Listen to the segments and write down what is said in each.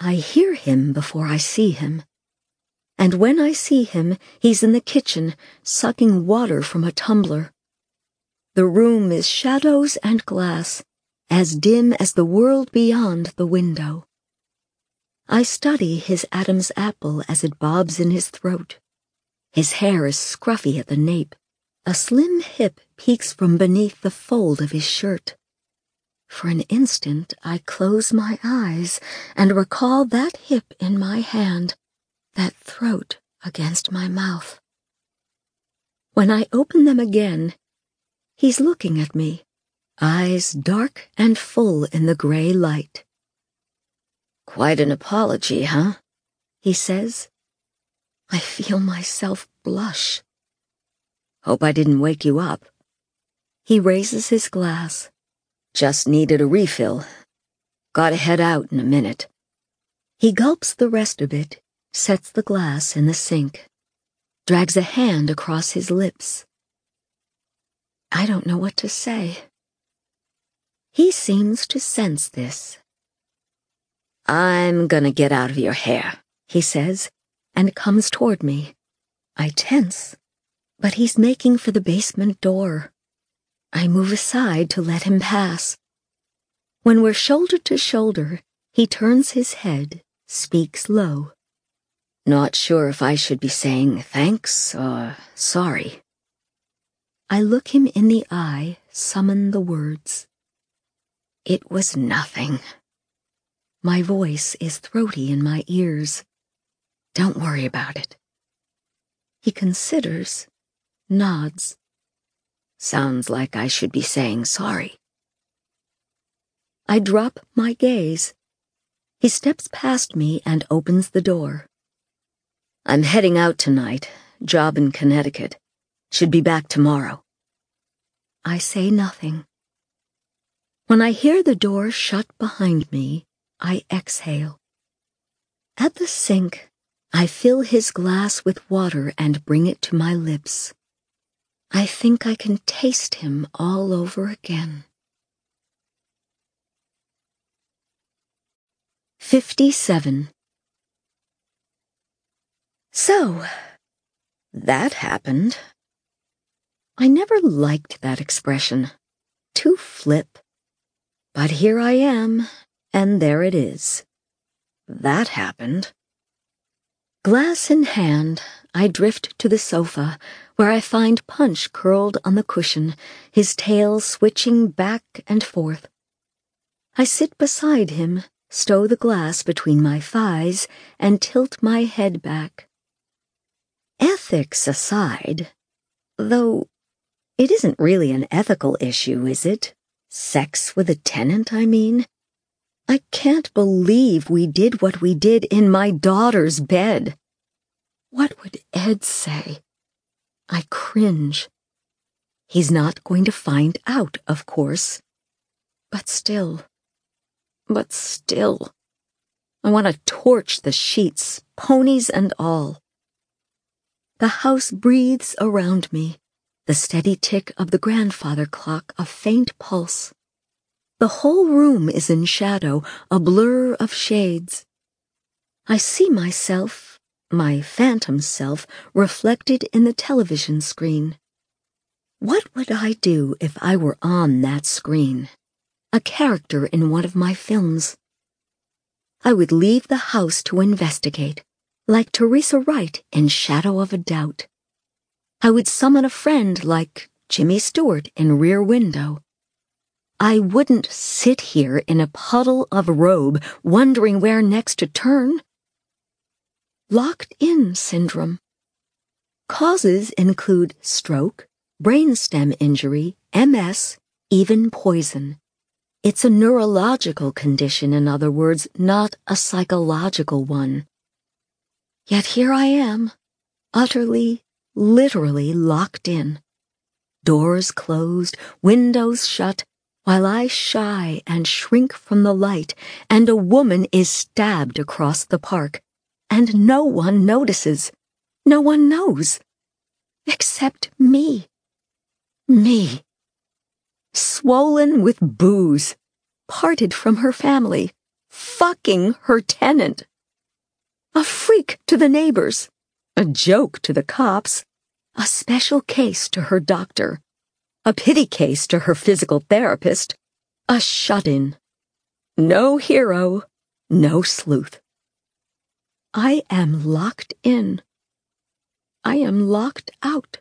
I hear him before I see him. And when I see him, he's in the kitchen, sucking water from a tumbler. The room is shadows and glass, as dim as the world beyond the window. I study his Adam's apple as it bobs in his throat. His hair is scruffy at the nape. A slim hip peeks from beneath the fold of his shirt. For an instant, I close my eyes and recall that hip in my hand, that throat against my mouth. When I open them again, he's looking at me, eyes dark and full in the gray light. "Quite an apology, huh?" he says. I feel myself blush. "Hope I didn't wake you up." He raises his glass. "Just needed a refill. Gotta head out in a minute." He gulps the rest of it, sets the glass in the sink, drags a hand across his lips. I don't know what to say. He seems to sense this. "I'm gonna get out of your hair," he says, and comes toward me. I tense, but he's making for the basement door. I move aside to let him pass. When we're shoulder to shoulder, he turns his head, speaks low. "Not sure if I should be saying thanks or sorry." I look him in the eye, summon the words. "It was nothing." My voice is throaty in my ears. "Don't worry about it." He considers, nods. "Sounds like I should be saying sorry." I drop my gaze. He steps past me and opens the door. "I'm heading out tonight, job in Connecticut. Should be back tomorrow." I say nothing. When I hear the door shut behind me, I exhale. At the sink, I fill his glass with water and bring it to my lips. I think I can taste him all over again. 57. So, that happened. I never liked that expression. Too flip. But here I am, and there it is. That happened. Glass in hand, I drift to the sofa, where I find Punch curled on the cushion, his tail switching back and forth. I sit beside him, stow the glass between my thighs, and tilt my head back. Ethics aside, though it isn't really an ethical issue, is it? Sex with a tenant, I mean. I can't believe we did what we did in my daughter's bed. What would Ed say? I cringe. He's not going to find out, of course. But still, I want to torch the sheets, ponies and all. The house breathes around me, the steady tick of the grandfather clock a faint pulse. The whole room is in shadow, a blur of shades. I see myself, my phantom self, reflected in the television screen. What would I do if I were on that screen? A character in one of my films. I would leave the house to investigate, like Teresa Wright in Shadow of a Doubt. I would summon a friend like Jimmy Stewart in Rear Window. I wouldn't sit here in a puddle of robe wondering where next to turn. Locked-in syndrome. Causes include stroke, brainstem injury, MS, even poison. It's a neurological condition, in other words, not a psychological one. Yet here I am, utterly, literally locked in. Doors closed, windows shut, while I shy and shrink from the light, and a woman is stabbed across the park, and no one notices, no one knows, except me. Me. Swollen with booze, parted from her family, fucking her tenant. A freak to the neighbors, a joke to the cops, a special case to her doctor, a pity case to her physical therapist, a shut-in. No hero, no sleuth. I am locked in. I am locked out.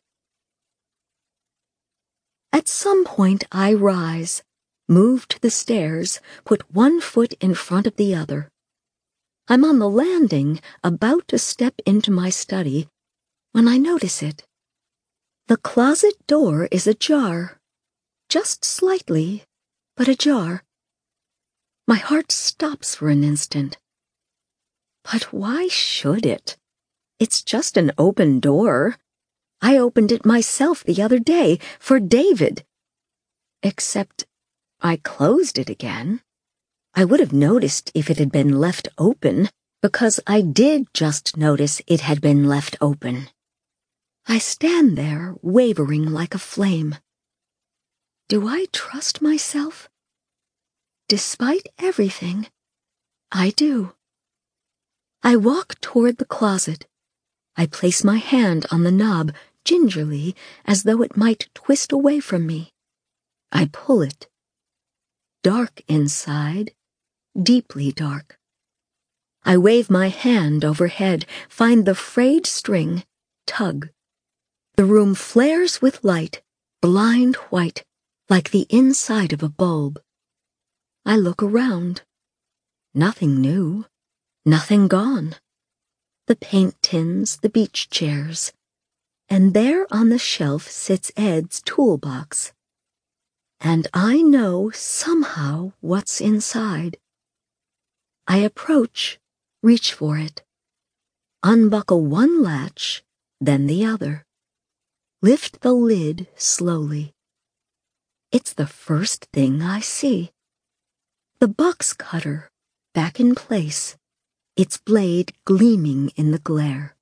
At some point I rise, move to the stairs, put one foot in front of the other. I'm on the landing, about to step into my study, when I notice it. The closet door is ajar. Just slightly, but ajar. My heart stops for an instant. But why should it? It's just an open door. I opened it myself the other day for David. Except I closed it again. I would have noticed if it had been left open, because I did just notice it had been left open. I stand there, wavering like a flame. Do I trust myself? Despite everything, I do. I walk toward the closet. I place my hand on the knob gingerly, as though it might twist away from me. I pull it. Dark inside, deeply dark. I wave my hand overhead, find the frayed string, tug. The room flares with light, blind white, like the inside of a bulb. I look around. Nothing new, nothing gone. The paint tins, the beach chairs. And there on the shelf sits Ed's toolbox. And I know somehow what's inside. I approach, reach for it. Unbuckle one latch, then the other. Lift the lid slowly. It's the first thing I see. The box cutter, back in place, its blade gleaming in the glare.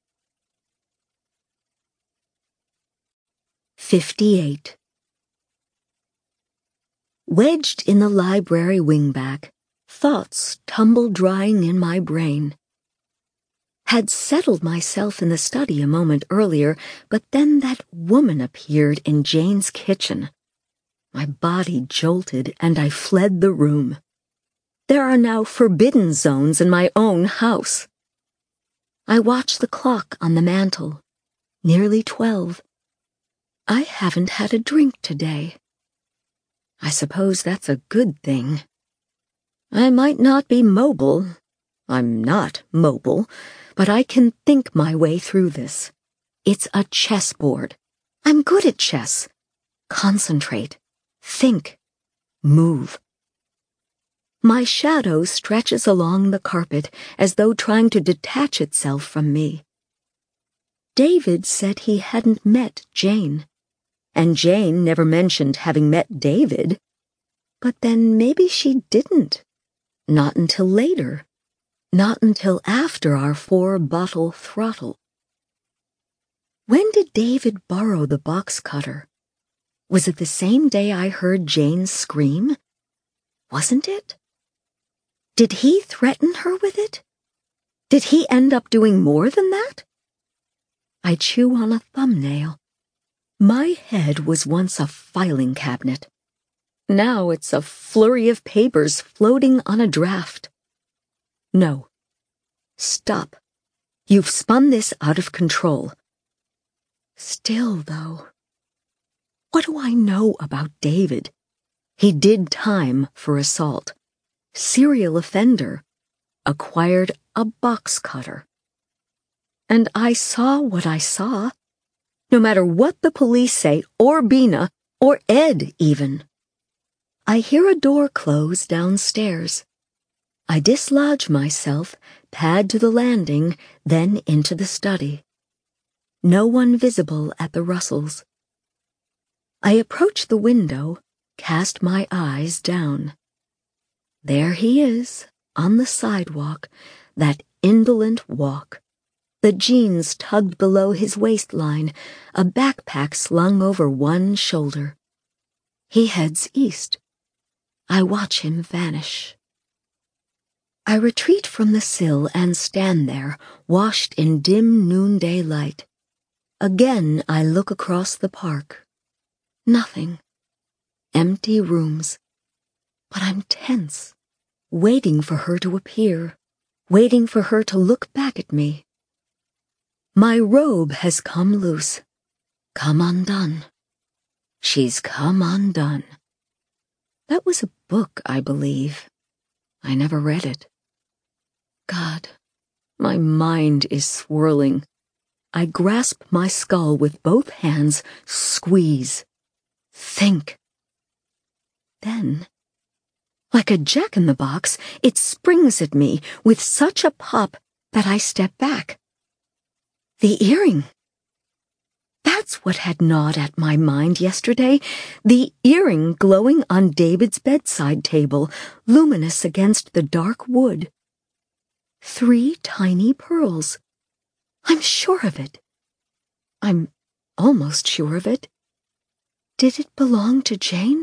58. Wedged in the library wingback, thoughts tumble drying in my brain. Had settled myself in the study a moment earlier, but then that woman appeared in Jane's kitchen. My body jolted and I fled the room. There are now forbidden zones in my own house. I watch the clock on the mantel. Nearly 12. I haven't had a drink today. I suppose that's a good thing. I might not be mobile. I'm not mobile, but I can think my way through this. It's a chessboard. I'm good at chess. Concentrate. Think. Move. My shadow stretches along the carpet as though trying to detach itself from me. David said he hadn't met Jane, and Jane never mentioned having met David. But then maybe she didn't. Not until later. Not until after our 4-bottle throttle. When did David borrow the box cutter? Was it the same day I heard Jane scream? Wasn't it? Did he threaten her with it? Did he end up doing more than that? I chew on a thumbnail. My head was once a filing cabinet. Now it's a flurry of papers floating on a draft. No. Stop. You've spun this out of control. Still, though, what do I know about David? He did time for assault. Serial offender. Acquired a box cutter. And I saw what I saw. No matter what the police say, or Bina, or Ed even. I hear a door close downstairs. I dislodge myself, pad to the landing, then into the study. No one visible at the Russells. I approach the window, cast my eyes down. There he is, on the sidewalk, that indolent walk. The jeans tugged below his waistline, a backpack slung over one shoulder. He heads east. I watch him vanish. I retreat from the sill and stand there, washed in dim noonday light. Again I look across the park. Nothing. Empty rooms. But I'm tense, waiting for her to appear, waiting for her to look back at me. My robe has come loose, come undone. She's come undone. That was a book, I believe. I never read it. God, my mind is swirling. I grasp my skull with both hands, squeeze. Think. Then, like a jack-in-the-box, it springs at me with such a pop that I step back. The earring. That's what had gnawed at my mind yesterday. The earring glowing on David's bedside table, luminous against the dark wood. 3 tiny pearls. I'm sure of it. I'm almost sure of it. Did it belong to Jane?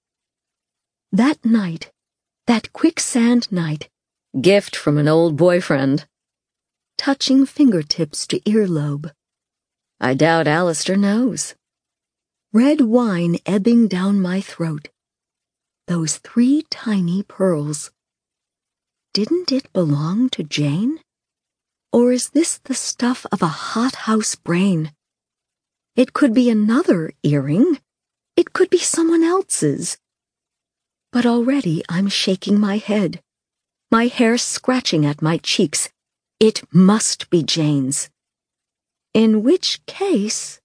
That night, that quicksand night, gift from an old boyfriend. Touching fingertips to earlobe. I doubt Alistair knows. Red wine ebbing down my throat. Those 3 tiny pearls. Didn't it belong to Jane? Or is this the stuff of a hothouse brain? It could be another earring. It could be someone else's. But already I'm shaking my head. My hair scratching at my cheeks. It must be Jane's. In which case...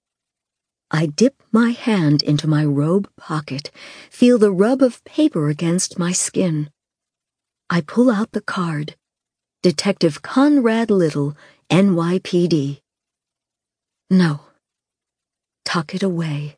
I dip my hand into my robe pocket, feel the rub of paper against my skin. I pull out the card. Detective Conrad Little, NYPD. No. Tuck it away.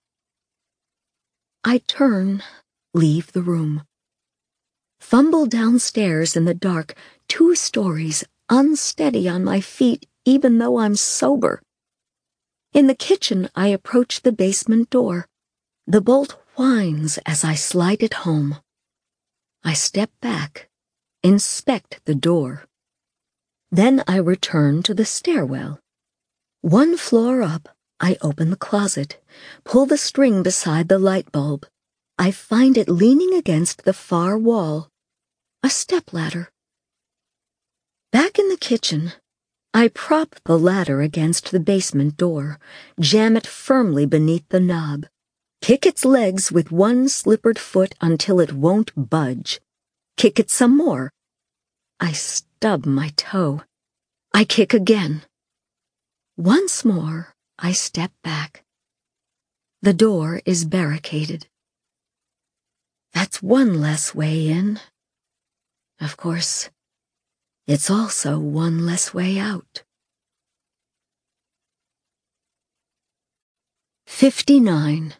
I turn, leave the room. Fumble downstairs in the dark, 2 stories, unsteady on my feet even though I'm sober. In the kitchen, I approach the basement door. The bolt whines as I slide it home. I step back, inspect the door. Then I return to the stairwell. 1 floor up, I open the closet, pull the string beside the light bulb. I find it leaning against the far wall. A stepladder. Back in the kitchen, I prop the ladder against the basement door, jam it firmly beneath the knob, kick its legs with 1 slippered foot until it won't budge, kick it some more. I stub my toe. I kick again. Once more, I step back. The door is barricaded. That's 1 less way in. Of course, it's also 1 less way out. 59.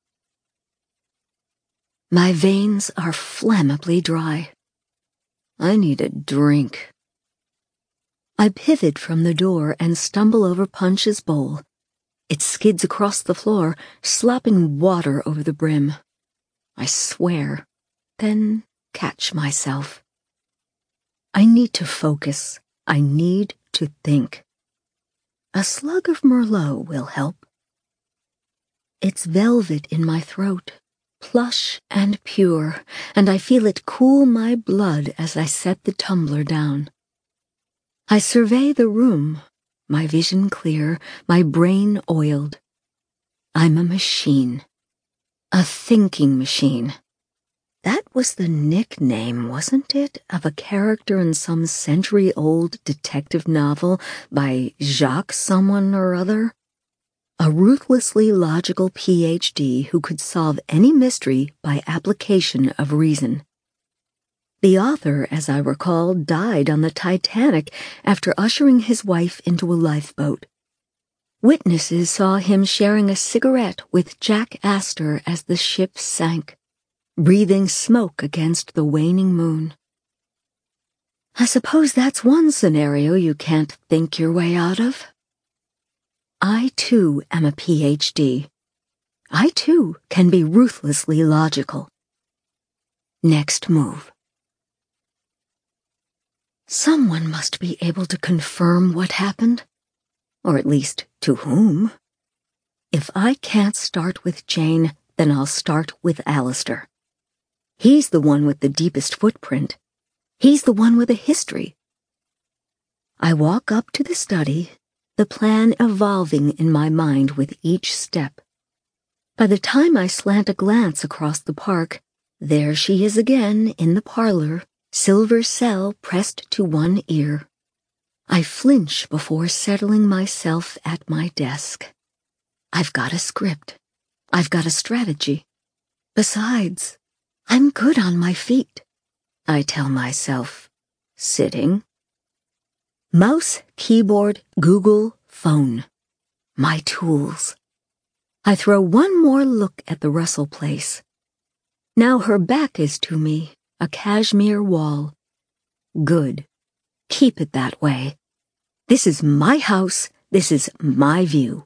My veins are flammably dry. I need a drink. I pivot from the door and stumble over Punch's bowl. It skids across the floor, slopping water over the brim. I swear, then catch myself. I need to focus. I need to think. A slug of Merlot will help. It's velvet in my throat, plush and pure, and I feel it cool my blood as I set the tumbler down. I survey the room, my vision clear, my brain oiled. I'm a machine. A thinking machine. That was the nickname, wasn't it, of a character in some century-old detective novel by Jacques someone or other? A ruthlessly logical PhD who could solve any mystery by application of reason. The author, as I recall, died on the Titanic after ushering his wife into a lifeboat. Witnesses saw him sharing a cigarette with Jack Astor as the ship sank, breathing smoke against the waning moon. I suppose that's one scenario you can't think your way out of. I, too, am a PhD. I, too, can be ruthlessly logical. Next move. Someone must be able to confirm what happened, or at least to whom. If I can't start with Jane, then I'll start with Alistair. He's the one with the deepest footprint. He's the one with a history. I walk up to the study, the plan evolving in my mind with each step. By the time I slant a glance across the park, there she is again in the parlor, silver cell pressed to one ear. I flinch before settling myself at my desk. I've got a script. I've got a strategy. Besides, I'm good on my feet, I tell myself, sitting. Mouse, keyboard, Google, phone. My tools. I throw one more look at the Russell place. Now her back is to me, a cashmere wall. Good. Keep it that way. This is my house. This is my view.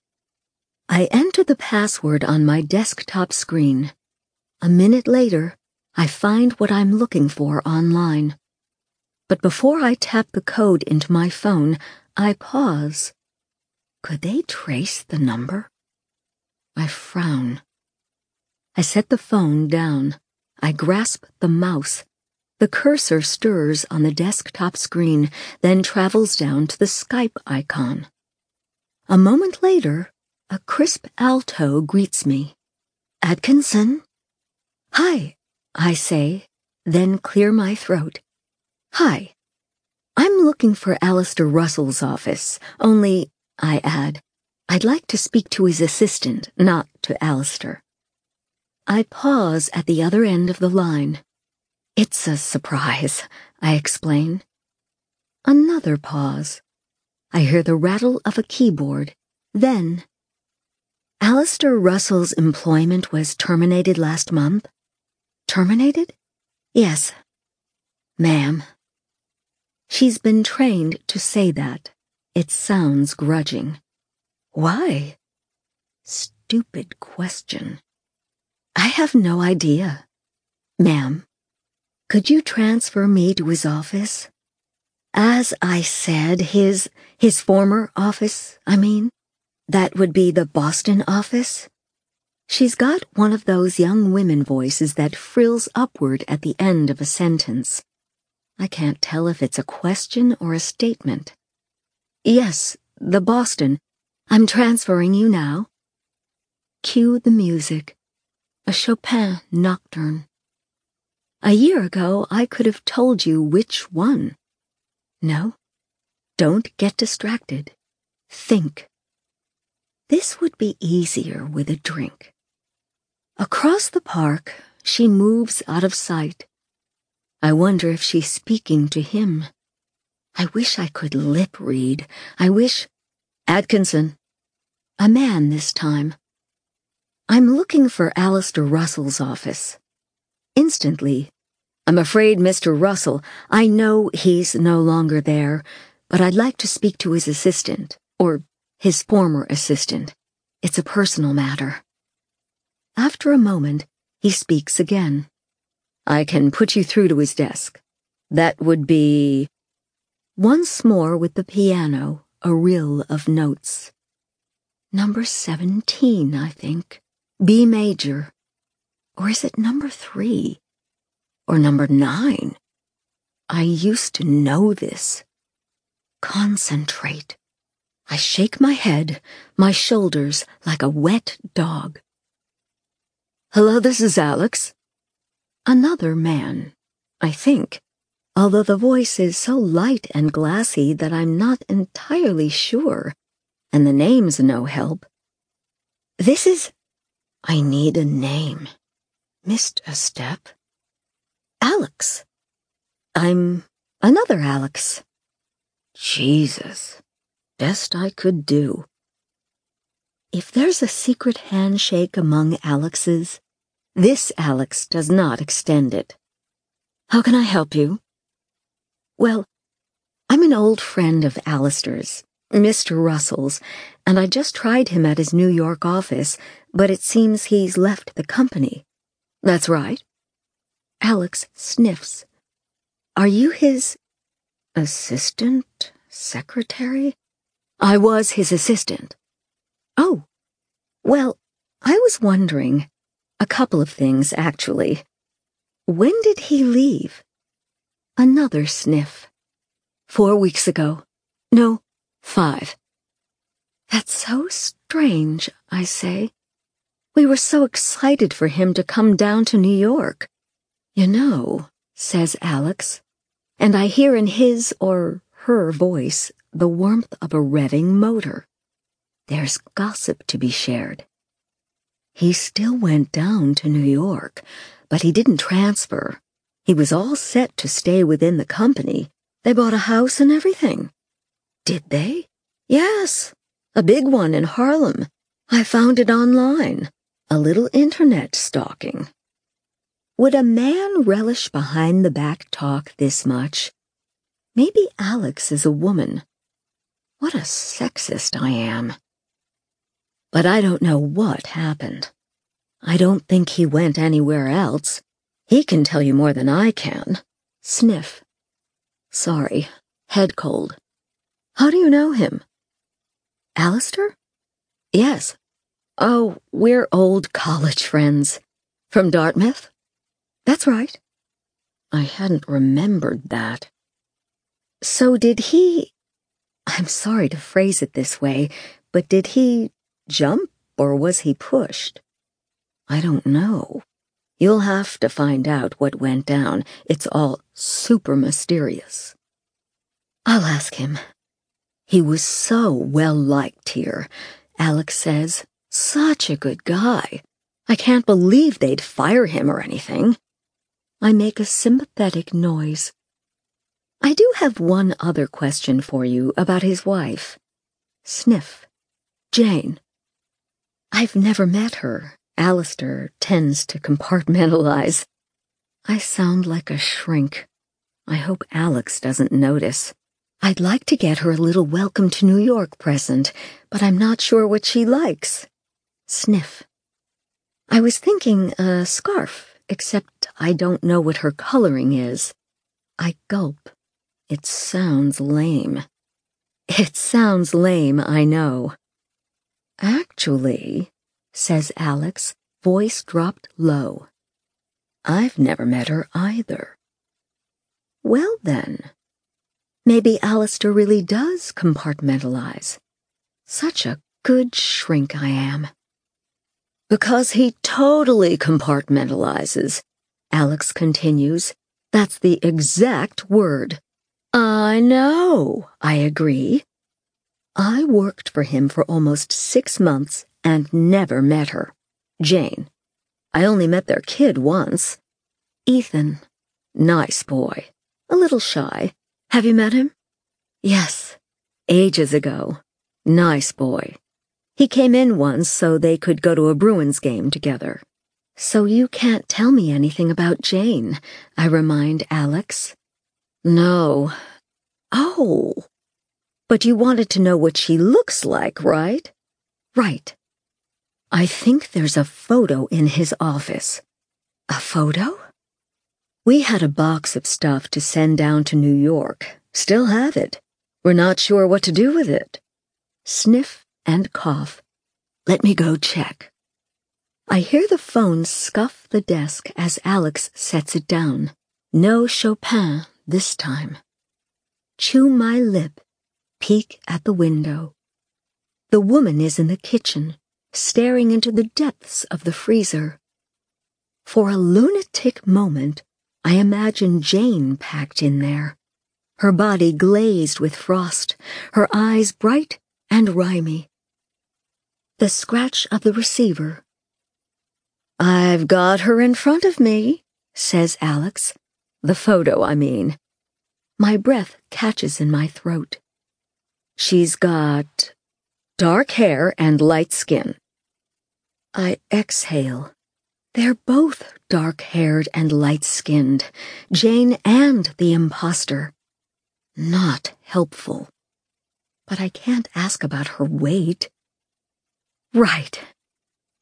I enter the password on my desktop screen. A minute later, I find what I'm looking for online. But before I tap the code into my phone, I pause. Could they trace the number? I frown. I set the phone down. I grasp the mouse. The cursor stirs on the desktop screen, then travels down to the Skype icon. A moment later, a crisp alto greets me. Atkinson? Hi, I say, then clear my throat. Hi. I'm looking for Alistair Russell's office, only, I add, I'd like to speak to his assistant, not to Alistair. I pause at the other end of the line. It's a surprise, I explain. Another pause. I hear the rattle of a keyboard. Then, Alistair Russell's employment was terminated last month? Terminated? Yes. Ma'am. She's been trained to say that. It sounds grudging. Why? Stupid question. I have no idea. Ma'am, could you transfer me to his office? As I said, his former office, I mean. That would be the Boston office? She's got one of those young women voices that frills upward at the end of a sentence. I can't tell if it's a question or a statement. Yes, the Boston. I'm transferring you now. Cue the music. A Chopin nocturne. A year ago, I could have told you which one. No, don't get distracted. Think. This would be easier with a drink. Across the park, she moves out of sight. I wonder if she's speaking to him. I wish I could lip read. I wish... Atkinson. A man this time. I'm looking for Alistair Russell's office. Instantly, I'm afraid, Mr. Russell, I know he's no longer there, but I'd like to speak to his assistant, or his former assistant. It's a personal matter. After a moment, he speaks again. I can put you through to his desk. That would be... Once more with the piano, a rill of notes. Number 17, I think. B major. Or is it number 3? Or number 9? I used to know this. Concentrate. I shake my head, my shoulders like a wet dog. Hello, this is Alex. Another man, I think, although the voice is so light and glassy that I'm not entirely sure, and the name's no help. This is... I need a name. Missed a step. Alex. I'm another Alex. Jesus. Best I could do. If there's a secret handshake among Alexes, this Alex does not extend it. How can I help you? Well, I'm an old friend of Alistair's, Mr. Russell's, and I just tried him at his New York office, but it seems he's left the company. That's right. Alex sniffs. Are you his... Assistant? Secretary? I was his assistant. Oh, well, I was wondering. A couple of things, actually. When did he leave? Another sniff. 4 weeks ago. No, 5. That's so strange, I say. We were so excited for him to come down to New York. You know, says Alex, and I hear in his or her voice the warmth of a revving motor. There's gossip to be shared. He still went down to New York, but he didn't transfer. He was all set to stay within the company. They bought a house and everything. Did they? Yes, a big one in Harlem. I found it online. A little internet stalking. Would a man relish behind the back talk this much? Maybe Alex is a woman. What a sexist I am. But I don't know what happened. I don't think he went anywhere else. He can tell you more than I can. Sniff. Sorry, head cold. How do you know him? Alistair? Yes. Oh, we're old college friends. From Dartmouth? That's right. I hadn't remembered that. So did he... I'm sorry to phrase it this way, but did he jump or was he pushed? I don't know. You'll have to find out what went down. It's all super mysterious. I'll ask him. He was so well-liked here, Alex says. Such a good guy. I can't believe they'd fire him or anything. I make a sympathetic noise. I do have one other question for you about his wife. Sniff. Jane. I've never met her. Alistair tends to compartmentalize. I sound like a shrink. I hope Alex doesn't notice. I'd like to get her a little welcome to New York present, but I'm not sure what she likes. Sniff. I was thinking a scarf, except I don't know what her coloring is. I gulp. It sounds lame. It sounds lame, I know. Actually, says Alex, voice dropped low. I've never met her either. Well then, maybe Alistair really does compartmentalize. Such a good shrink I am. Because he totally compartmentalizes, Alex continues. That's the exact word. I know, I agree. I worked for him for almost 6 months and never met her. Jane. I only met their kid once. Ethan. Nice boy. A little shy. Have you met him? Yes. Ages ago. Nice boy. He came in once so they could go to a Bruins game together. So you can't tell me anything about Jane, I remind Alex. No. Oh. But you wanted to know what she looks like, right? Right. I think there's a photo in his office. A photo? We had a box of stuff to send down to New York. Still have it. We're not sure what to do with it. Sniff and cough. Let me go check. I hear the phone scuff the desk as Alex sets it down. No Chopin this time. Chew my lip, peek at the window. The woman is in the kitchen, staring into the depths of the freezer. For a lunatic moment, I imagine Jane packed in there, her body glazed with frost, her eyes bright and rhymy. The scratch of the receiver. I've got her in front of me, says Alex. The photo, I mean. My breath catches in my throat. She's got dark hair and light skin. I exhale. They're both dark-haired and light-skinned, Jane and the imposter. Not helpful. But I can't ask about her weight. Right.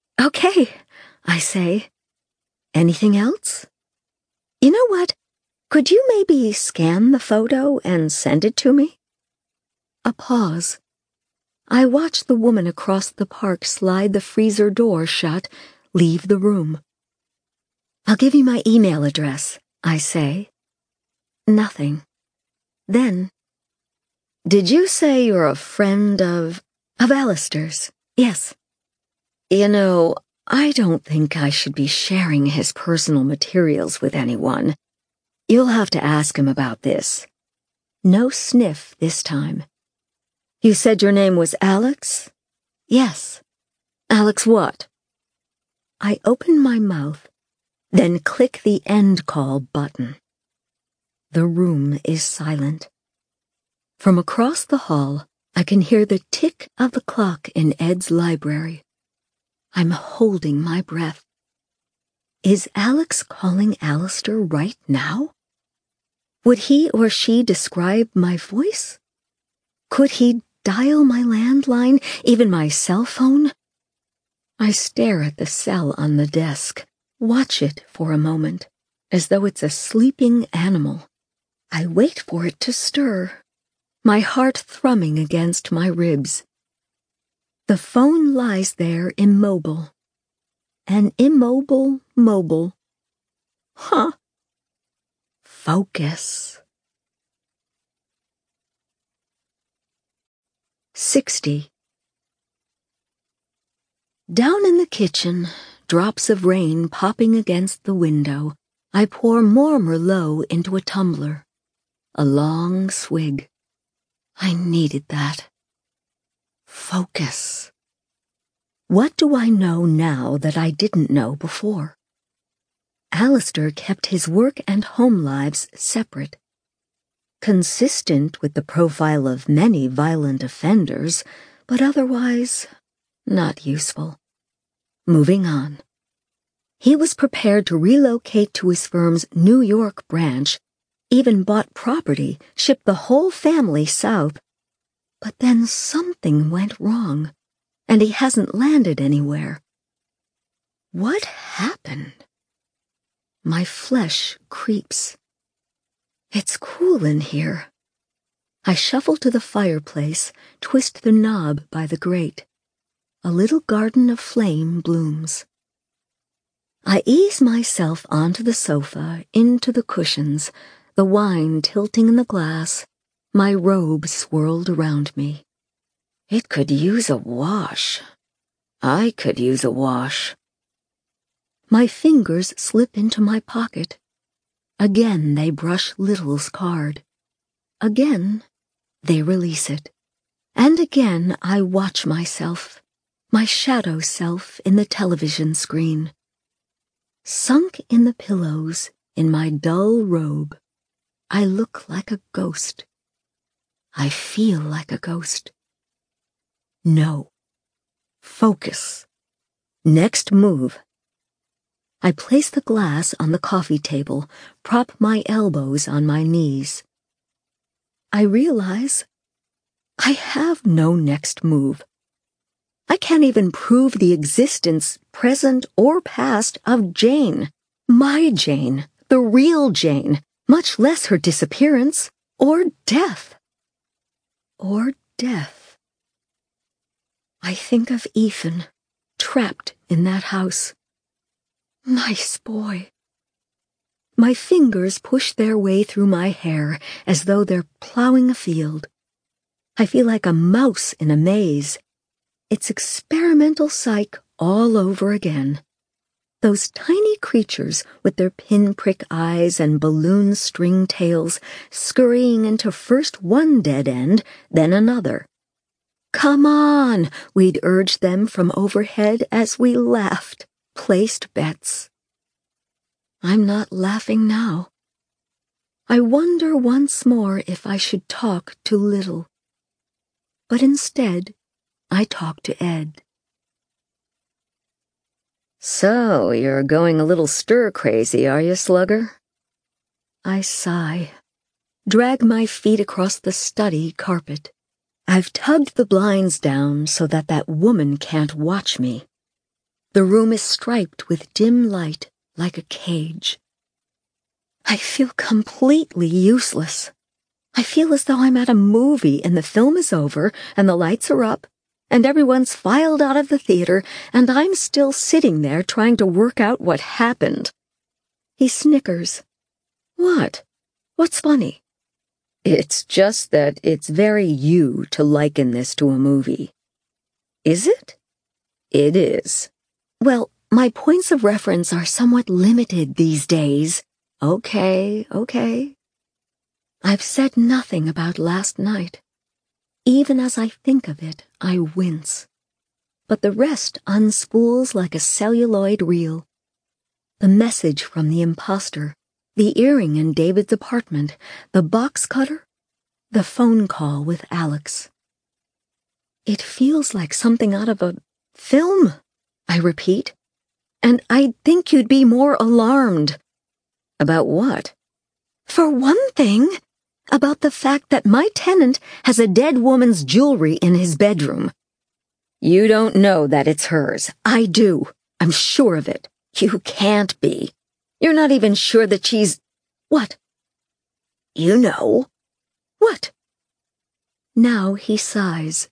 Okay, I say. Anything else? You know what? Could you maybe scan the photo and send it to me? A pause. I watch the woman across the park slide the freezer door shut, leave the room. I'll give you my email address, I say. Nothing. Then, did you say you're a friend of Alistair's? Yes. You know, I don't think I should be sharing his personal materials with anyone. You'll have to ask him about this. No sniff this time. You said your name was Alex? Yes. Alex what? I open my mouth, then click the end call button. The room is silent. From across the hall, I can hear the tick of the clock in Ed's library. I'm holding my breath. Is Alex calling Alistair right now? Would he or she describe my voice? Could he dial my landline, even my cell phone? I stare at the cell on the desk, watch it for a moment, as though it's a sleeping animal. I wait for it to stir, my heart thrumming against my ribs. The phone lies there immobile. An immobile mobile. Huh. Focus. 60. Down in the kitchen, drops of rain popping against the window, I pour more Merlot into a tumbler. A long swig. I needed that. Focus. What do I know now that I didn't know before? Alistair kept his work and home lives separate. Consistent with the profile of many violent offenders, but otherwise not useful. Moving on. He was prepared to relocate to his firm's New York branch, even bought property, shipped the whole family south. But then something went wrong, and he hasn't landed anywhere. What happened? My flesh creeps. It's cool in here. I shuffle to the fireplace, twist the knob by the grate. A little garden of flame blooms. I ease myself onto the sofa, into the cushions, the wine tilting in the glass, my robe swirled around me. It could use a wash. I could use a wash. My fingers slip into my pocket. Again they brush Little's card. Again they release it. And again I watch myself, my shadow self in the television screen. Sunk in the pillows, in my dull robe, I look like a ghost. I feel like a ghost. No. Focus. Next move. I place the glass on the coffee table, prop my elbows on my knees. I realize I have no next move. I can't even prove the existence, present or past, of Jane. My Jane, the real Jane, much less her disappearance, or death. Or death. I think of Ethan, trapped in that house. Nice boy. My fingers push their way through my hair as though they're plowing a field. I feel like a mouse in a maze. It's experimental psych all over again. Those tiny creatures with their pinprick eyes and balloon string tails scurrying into first one dead end, then another. Come on, we'd urge them from overhead as we laughed, placed bets. I'm not laughing now. I wonder once more if I should talk to Little. But instead, I talk to Ed. So, you're going a little stir-crazy, are you, Slugger? I sigh, drag my feet across the study carpet. I've tugged the blinds down so that woman can't watch me. The room is striped with dim light like a cage. I feel completely useless. I feel as though I'm at a movie and the film is over and the lights are up and everyone's filed out of the theater and I'm still sitting there trying to work out what happened. He snickers. What? What's funny? It's just that it's very you to liken this to a movie. Is it? It is. Well, my points of reference are somewhat limited these days. Okay. I've said nothing about last night. Even as I think of it, I wince. But the rest unspools like a celluloid reel. The message from the imposter, the earring in David's apartment, the box cutter, the phone call with Alex. It feels like something out of a film, I repeat. And I'd think you'd be more alarmed. About what? For one thing, about the fact that my tenant has a dead woman's jewelry in his bedroom. You don't know that it's hers. I do. I'm sure of it. You can't be. You're not even sure that she's... What? You know. What? Now he sighs.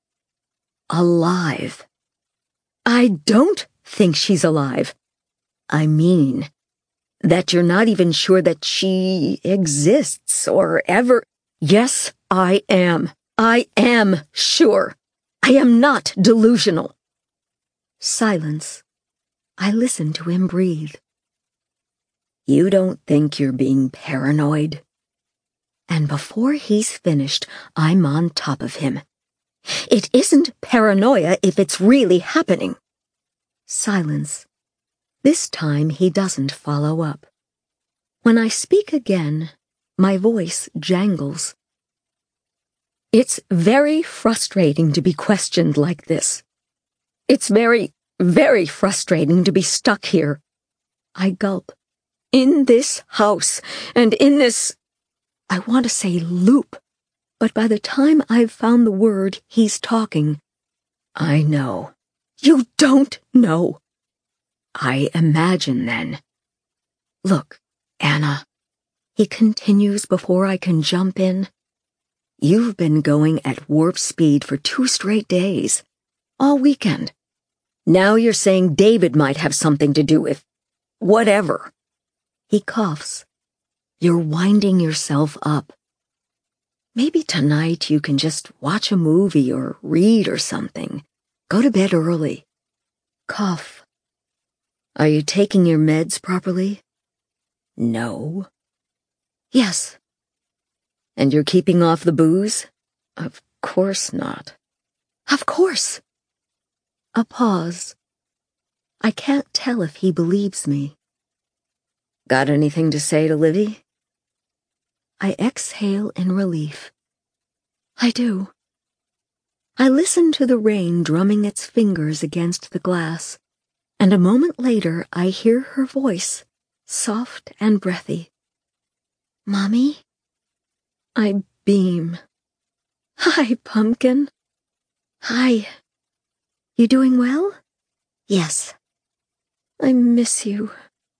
Alive. I don't think she's alive. I mean, that you're not even sure that she exists or ever... Yes, I am. I am sure. I am not delusional. Silence. I listen to him breathe. You don't think you're being paranoid? And before he's finished, I'm on top of him. It isn't paranoia if it's really happening. Silence. This time he doesn't follow up. When I speak again, my voice jangles. It's very frustrating to be questioned like this. It's very, very frustrating to be stuck here. I gulp. In this house, and in this... I want to say loop, but by the time I've found the word, he's talking. I know. You don't know. I imagine then. Look, Anna, he continues before I can jump in. You've been going at warp speed for 2 straight days, all weekend. Now you're saying David might have something to do with whatever. He coughs. You're winding yourself up. Maybe tonight you can just watch a movie or read or something. Go to bed early. Cough. Are you taking your meds properly? No. Yes. And you're keeping off the booze? Of course not. Of course. A pause. I can't tell if he believes me. Got anything to say to Livy? I exhale in relief. I do. I listen to the rain drumming its fingers against the glass, and a moment later I hear her voice, soft and breathy. Mommy? I beam. Hi, Pumpkin. Hi. You doing well? Yes. I miss you.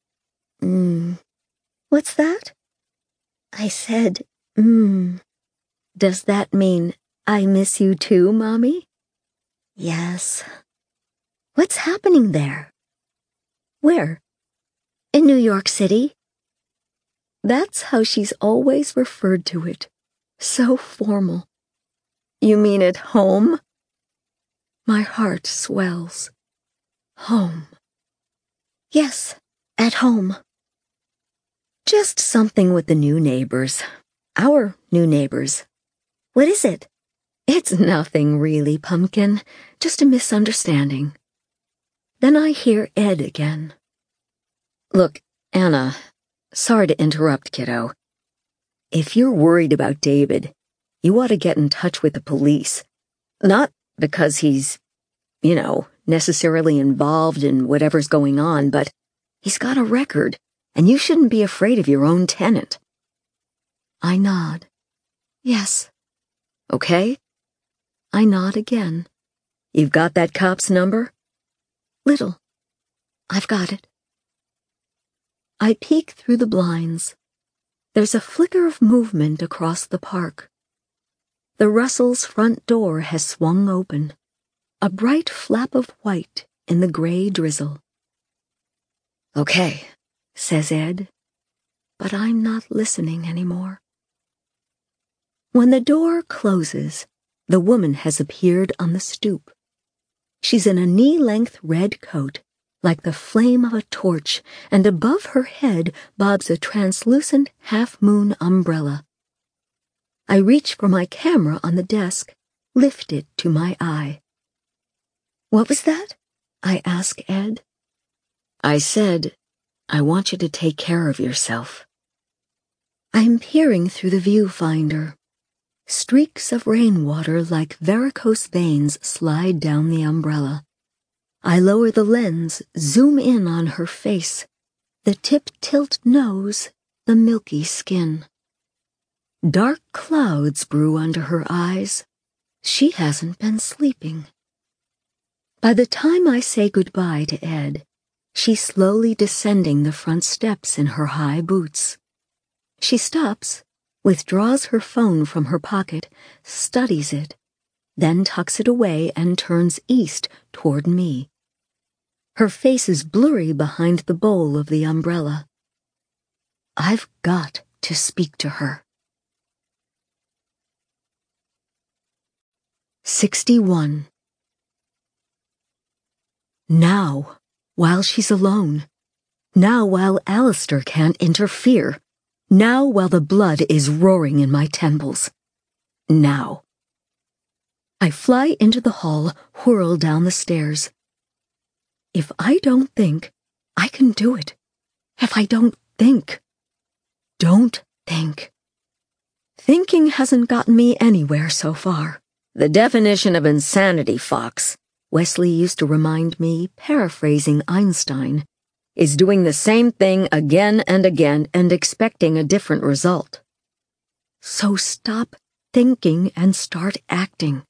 What's that? I said, Does that mean I miss you too, Mommy? Yes. What's happening there? Where? In New York City. That's how she's always referred to it. So formal. You mean at home? My heart swells. Home. Yes, at home. Just something with the new neighbors. Our new neighbors. What is it? It's nothing really, Pumpkin. Just a misunderstanding. Then I hear Ed again. Look, Anna, sorry to interrupt, kiddo. If you're worried about David, you ought to get in touch with the police. Not because he's, necessarily involved in whatever's going on, but he's got a record. And you shouldn't be afraid of your own tenant. I nod. Yes. Okay? I nod again. You've got that cop's number? Little. I've got it. I peek through the blinds. There's a flicker of movement across the park. The Russells' front door has swung open, a bright flap of white in the gray drizzle. "Okay," says Ed, but I'm not listening anymore. When the door closes, the woman has appeared on the stoop. She's in a knee-length red coat, like the flame of a torch, and above her head bobs a translucent half-moon umbrella. I reach for my camera on the desk, lift it to my eye. "What was that?" I ask Ed. "I said, I want you to take care of yourself." I'm peering through the viewfinder. Streaks of rainwater like varicose veins slide down the umbrella. I lower the lens, zoom in on her face, the tip-tilt nose, the milky skin. Dark clouds brew under her eyes. She hasn't been sleeping. By the time I say goodbye to Ed, she's slowly descending the front steps in her high boots. She stops, withdraws her phone from her pocket, studies it, then tucks it away and turns east toward me. Her face is blurry behind the bowl of the umbrella. I've got to speak to her. 61. Now, while she's alone. Now while Alistair can't interfere. Now while the blood is roaring in my temples. Now. I fly into the hall, whirl down the stairs. If I don't think, I can do it. If I don't think. Don't think. Thinking hasn't gotten me anywhere so far. "The definition of insanity, Fox," Wesley used to remind me, paraphrasing Einstein, "is doing the same thing again and again and expecting a different result." So stop thinking and start acting.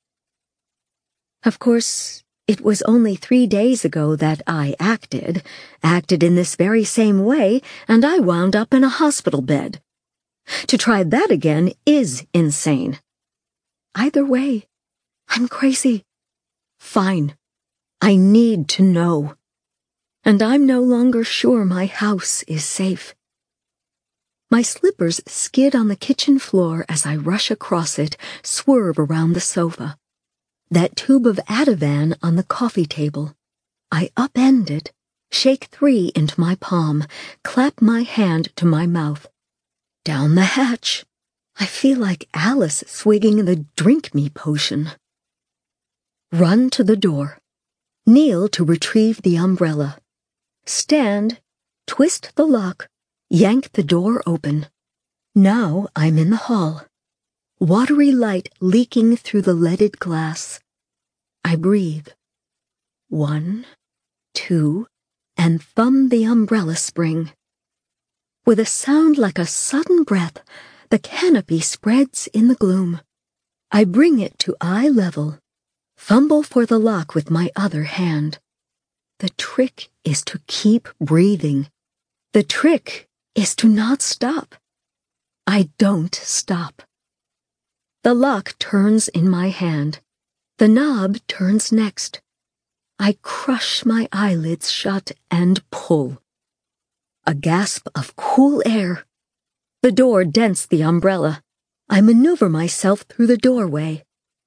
Of course, it was only 3 days ago that I acted in this very same way, and I wound up in a hospital bed. To try that again is insane. Either way, I'm crazy. Fine. I need to know. And I'm no longer sure my house is safe. My slippers skid on the kitchen floor as I rush across it, swerve around the sofa. That tube of Ativan on the coffee table. I upend it, shake 3 into my palm, clap my hand to my mouth. Down the hatch. I feel like Alice swigging the drink me potion. Run to the door. Kneel to retrieve the umbrella. Stand, twist the lock, yank the door open. Now I'm in the hall. Watery light leaking through the leaded glass. I breathe. 1, 2, and thumb the umbrella spring. With a sound like a sudden breath, the canopy spreads in the gloom. I bring it to eye level. Fumble for the lock with my other hand. The trick is to keep breathing. The trick is to not stop. I don't stop. The lock turns in my hand. The knob turns next. I crush my eyelids shut and pull. A gasp of cool air. The door dents the umbrella. I maneuver myself through the doorway.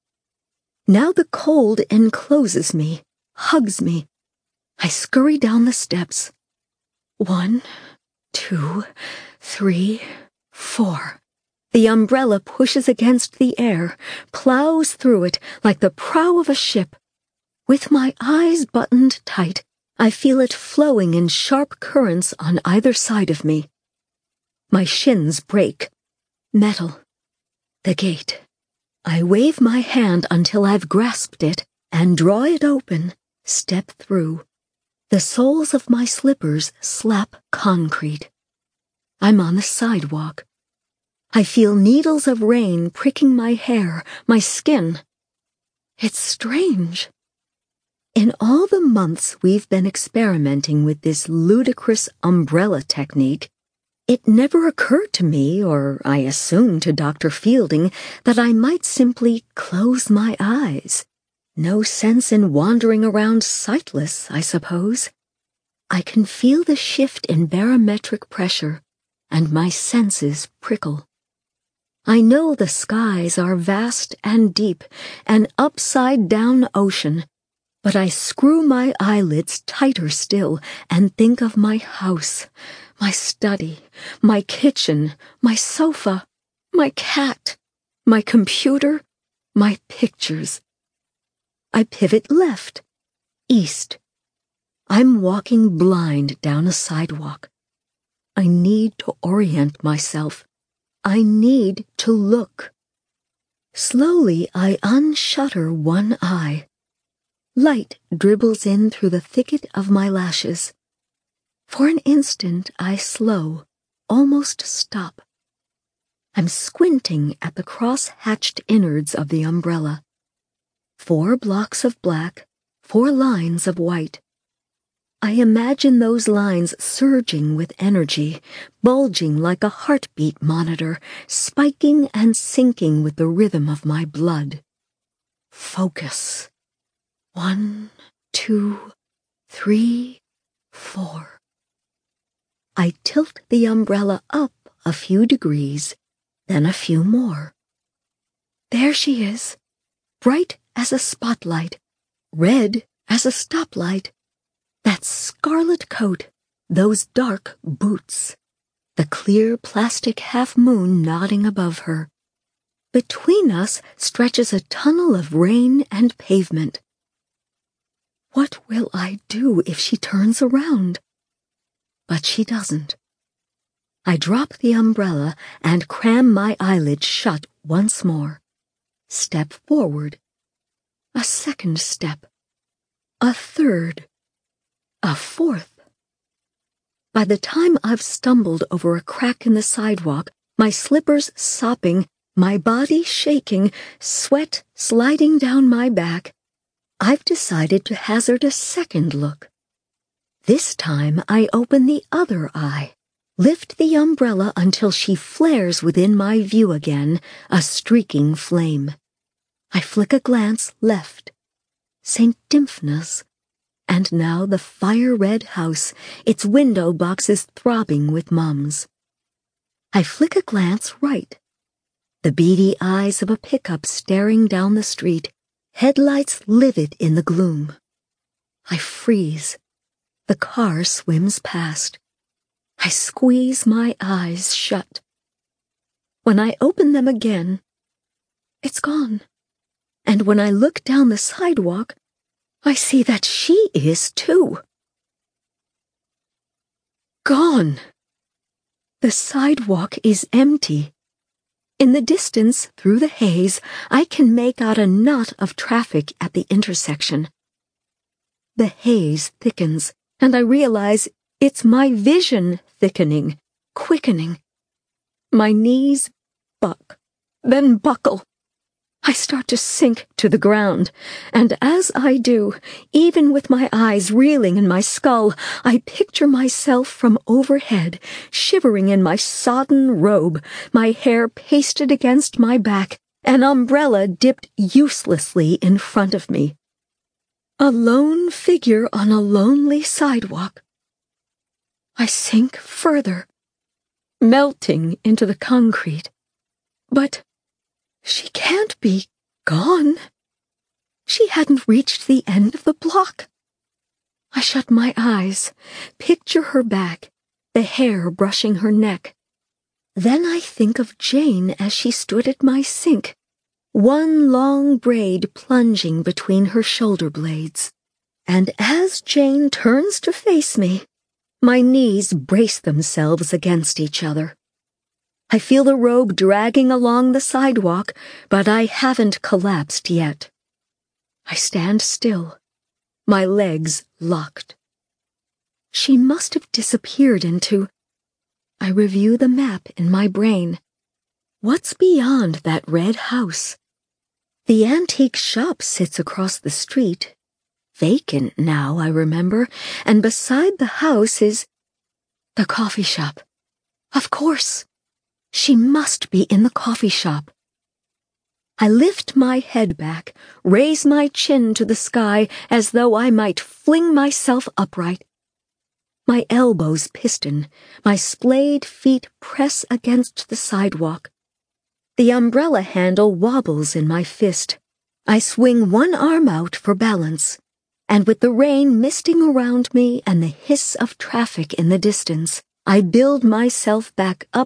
Now the cold encloses me, hugs me. I scurry down the steps. 1, 2, 3, 4. The umbrella pushes against the air, plows through it like the prow of a ship. With my eyes buttoned tight, I feel it flowing in sharp currents on either side of me. My shins break. Metal. The gate. I wave my hand until I've grasped it and draw it open, step through. The soles of my slippers slap concrete. I'm on the sidewalk. I feel needles of rain pricking my hair, my skin. It's strange. In all the months we've been experimenting with this ludicrous umbrella technique, It never occurred to me, or I assumed to Dr. Fielding, that I might simply close my eyes. No sense in wandering around sightless, I suppose. I can feel the shift in barometric pressure, and my senses prickle. I know the skies are vast and deep, an upside-down ocean, but I screw my eyelids tighter still and think of my house, my study, my kitchen, my sofa, my cat, my computer, my pictures. I pivot left, east. I'm walking blind down a sidewalk. I need to orient myself. I need to look. Slowly I unshutter one eye. Light dribbles in through the thicket of my lashes. For an instant I slow, almost stop. I'm squinting at the cross-hatched innards of the umbrella. 4 blocks of black, 4 lines of white. I imagine those lines surging with energy, bulging like a heartbeat monitor, spiking and sinking with the rhythm of my blood. Focus. 1, 2, 3, 4. I tilt the umbrella up a few degrees, then a few more. There she is, bright as a spotlight, red as a stoplight. That scarlet coat, those dark boots, the clear plastic half-moon nodding above her. Between us stretches a tunnel of rain and pavement. What will I do if she turns around? But she doesn't. I drop the umbrella and cram my eyelids shut once more. Step forward. A second step. A third. A fourth. By the time I've stumbled over a crack in the sidewalk, my slippers sopping, my body shaking, sweat sliding down my back, I've decided to hazard a second look. This time I open the other eye, lift the umbrella until she flares within my view again, a streaking flame. I flick a glance left. St. Dymphna's. And now the fire-red house, its window boxes throbbing with mums. I flick a glance right. The beady eyes of a pickup staring down the street, headlights livid in the gloom. I freeze. The car swims past. I squeeze my eyes shut. When I open them again, it's gone. And when I look down the sidewalk, I see that she is too. Gone. The sidewalk is empty. In the distance, through the haze, I can make out a knot of traffic at the intersection. The haze thickens, and I realize it's my vision thickening, quickening. My knees buck, then buckle. I start to sink to the ground, and as I do, even with my eyes reeling in my skull, I picture myself from overhead, shivering in my sodden robe, my hair pasted against my back, an umbrella dipped uselessly in front of me. A lone figure on a lonely sidewalk. I sink further, melting into the concrete. But she can't be gone. She hadn't reached the end of the block. I shut my eyes, picture her back, the hair brushing her neck. Then I think of Jane as she stood at my sink, one long braid plunging between her shoulder blades. And as Jane turns to face me, my knees brace themselves against each other. I feel the robe dragging along the sidewalk, but I haven't collapsed yet. I stand still, my legs locked. She must have disappeared into... I review the map in my brain. What's beyond that red house? The antique shop sits across the street. Vacant now, I remember, and beside the house is... the coffee shop. Of course. She must be in the coffee shop. I lift my head back, raise my chin to the sky as though I might fling myself upright. My elbows piston, my splayed feet press against the sidewalk. The umbrella handle wobbles in my fist. I swing one arm out for balance, and with the rain misting around me and the hiss of traffic in the distance, I build myself back up,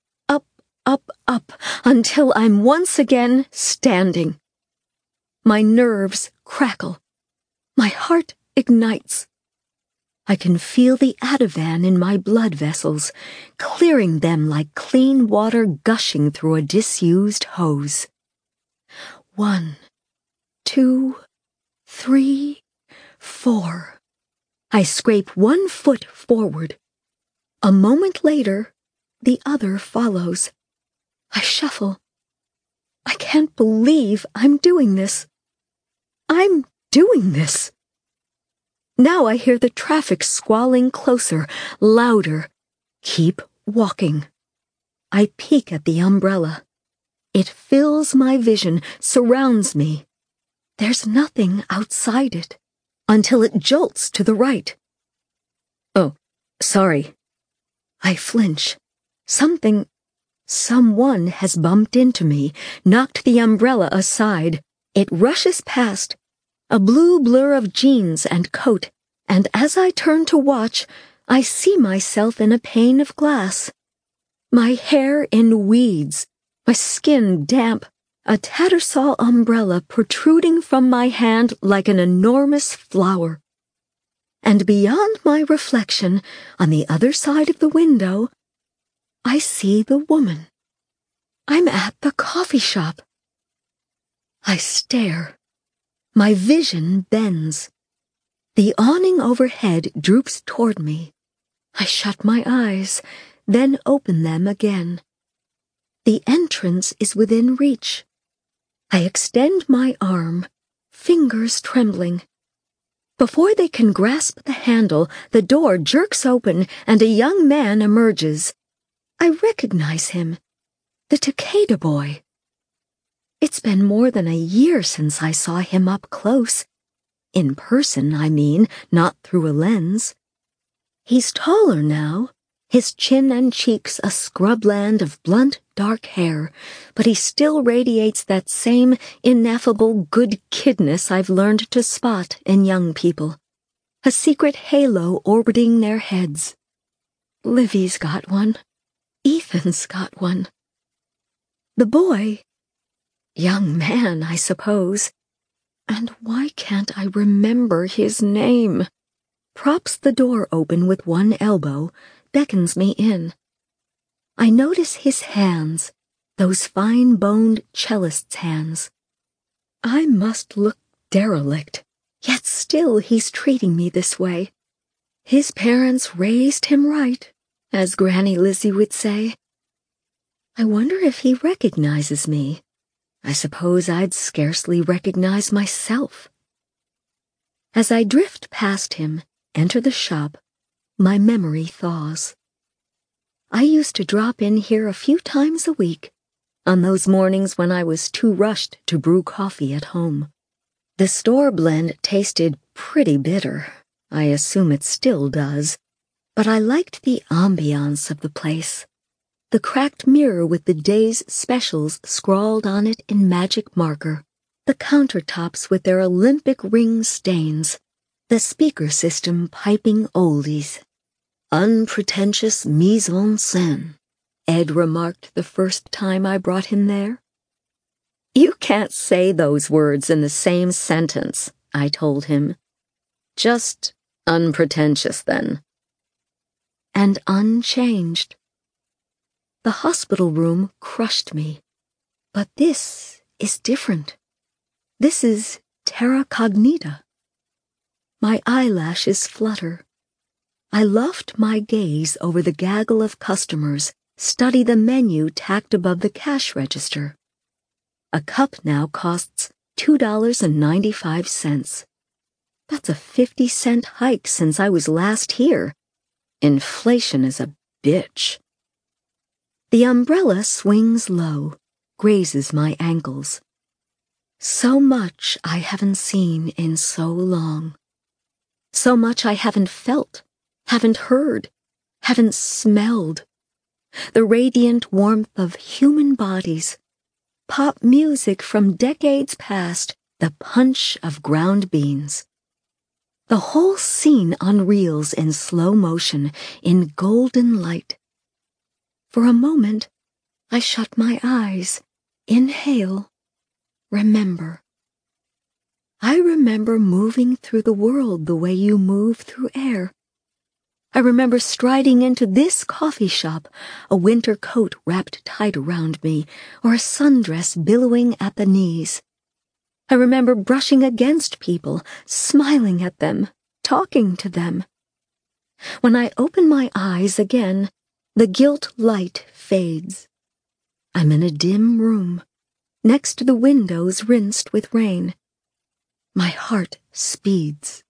until I'm once again standing. My nerves crackle. My heart ignites. I can feel the Ativan in my blood vessels, clearing them like clean water gushing through a disused hose. 1, 2, 3, 4. I scrape one foot forward. A moment later, the other follows. I shuffle. I can't believe I'm doing this. I'm doing this. Now I hear the traffic squalling closer, louder. Keep walking. I peek at the umbrella. It fills my vision, surrounds me. There's nothing outside it, until it jolts to the right. Oh, sorry. I flinch. Someone has bumped into me, knocked the umbrella aside. It rushes past, a blue blur of jeans and coat, and as I turn to watch, I see myself in a pane of glass. My hair in weeds, my skin damp, a Tattersall umbrella protruding from my hand like an enormous flower. And beyond my reflection, on the other side of the window, I see the woman. I'm at the coffee shop. I stare. My vision bends. The awning overhead droops toward me. I shut my eyes, then open them again. The entrance is within reach. I extend my arm, fingers trembling. Before they can grasp the handle, the door jerks open and a young man emerges. I recognize him, the Takeda boy. It's been more than a year since I saw him up close. In person, I mean, not through a lens. He's taller now, his chin and cheeks a scrubland of blunt, dark hair, but he still radiates that same ineffable good kidness I've learned to spot in young people. A secret halo orbiting their heads. Livy's got one. Ethan's got one. The boy, young man, I suppose, and why can't I remember his name? Props the door open with one elbow, beckons me in. I notice his hands, those fine-boned cellist's hands. I must look derelict, yet still he's treating me this way. His parents raised him right, as Granny Lizzie would say. I wonder if he recognizes me. I suppose I'd scarcely recognize myself. As I drift past him, enter the shop, my memory thaws. I used to drop in here a few times a week, on those mornings when I was too rushed to brew coffee at home. The store blend tasted pretty bitter. I assume it still does. But I liked the ambiance of the place. The cracked mirror with the day's specials scrawled on it in magic marker. The countertops with their Olympic ring stains. The speaker system piping oldies. Unpretentious mise en scène, Ed remarked the first time I brought him there. You can't say those words in the same sentence, I told him. Just unpretentious, then. And unchanged. The hospital room crushed me. But this is different. This is terra cognita. My eyelashes flutter. I loft my gaze over the gaggle of customers, study the menu tacked above the cash register. A cup now costs $2.95. That's a 50-cent hike since I was last here. Inflation is a bitch. The umbrella swings low, grazes my ankles. So much I haven't seen in so long. So much I haven't felt, haven't heard, haven't smelled. The radiant warmth of human bodies, pop music from decades past, the punch of ground beans. The whole scene on reels in slow motion, in golden light. For a moment, I shut my eyes, inhale, remember. I remember moving through the world the way you move through air. I remember striding into this coffee shop, a winter coat wrapped tight around me, or a sundress billowing at the knees. I remember brushing against people, smiling at them, talking to them. When I open my eyes again, the gilt light fades. I'm in a dim room, next to the windows rinsed with rain. My heart speeds.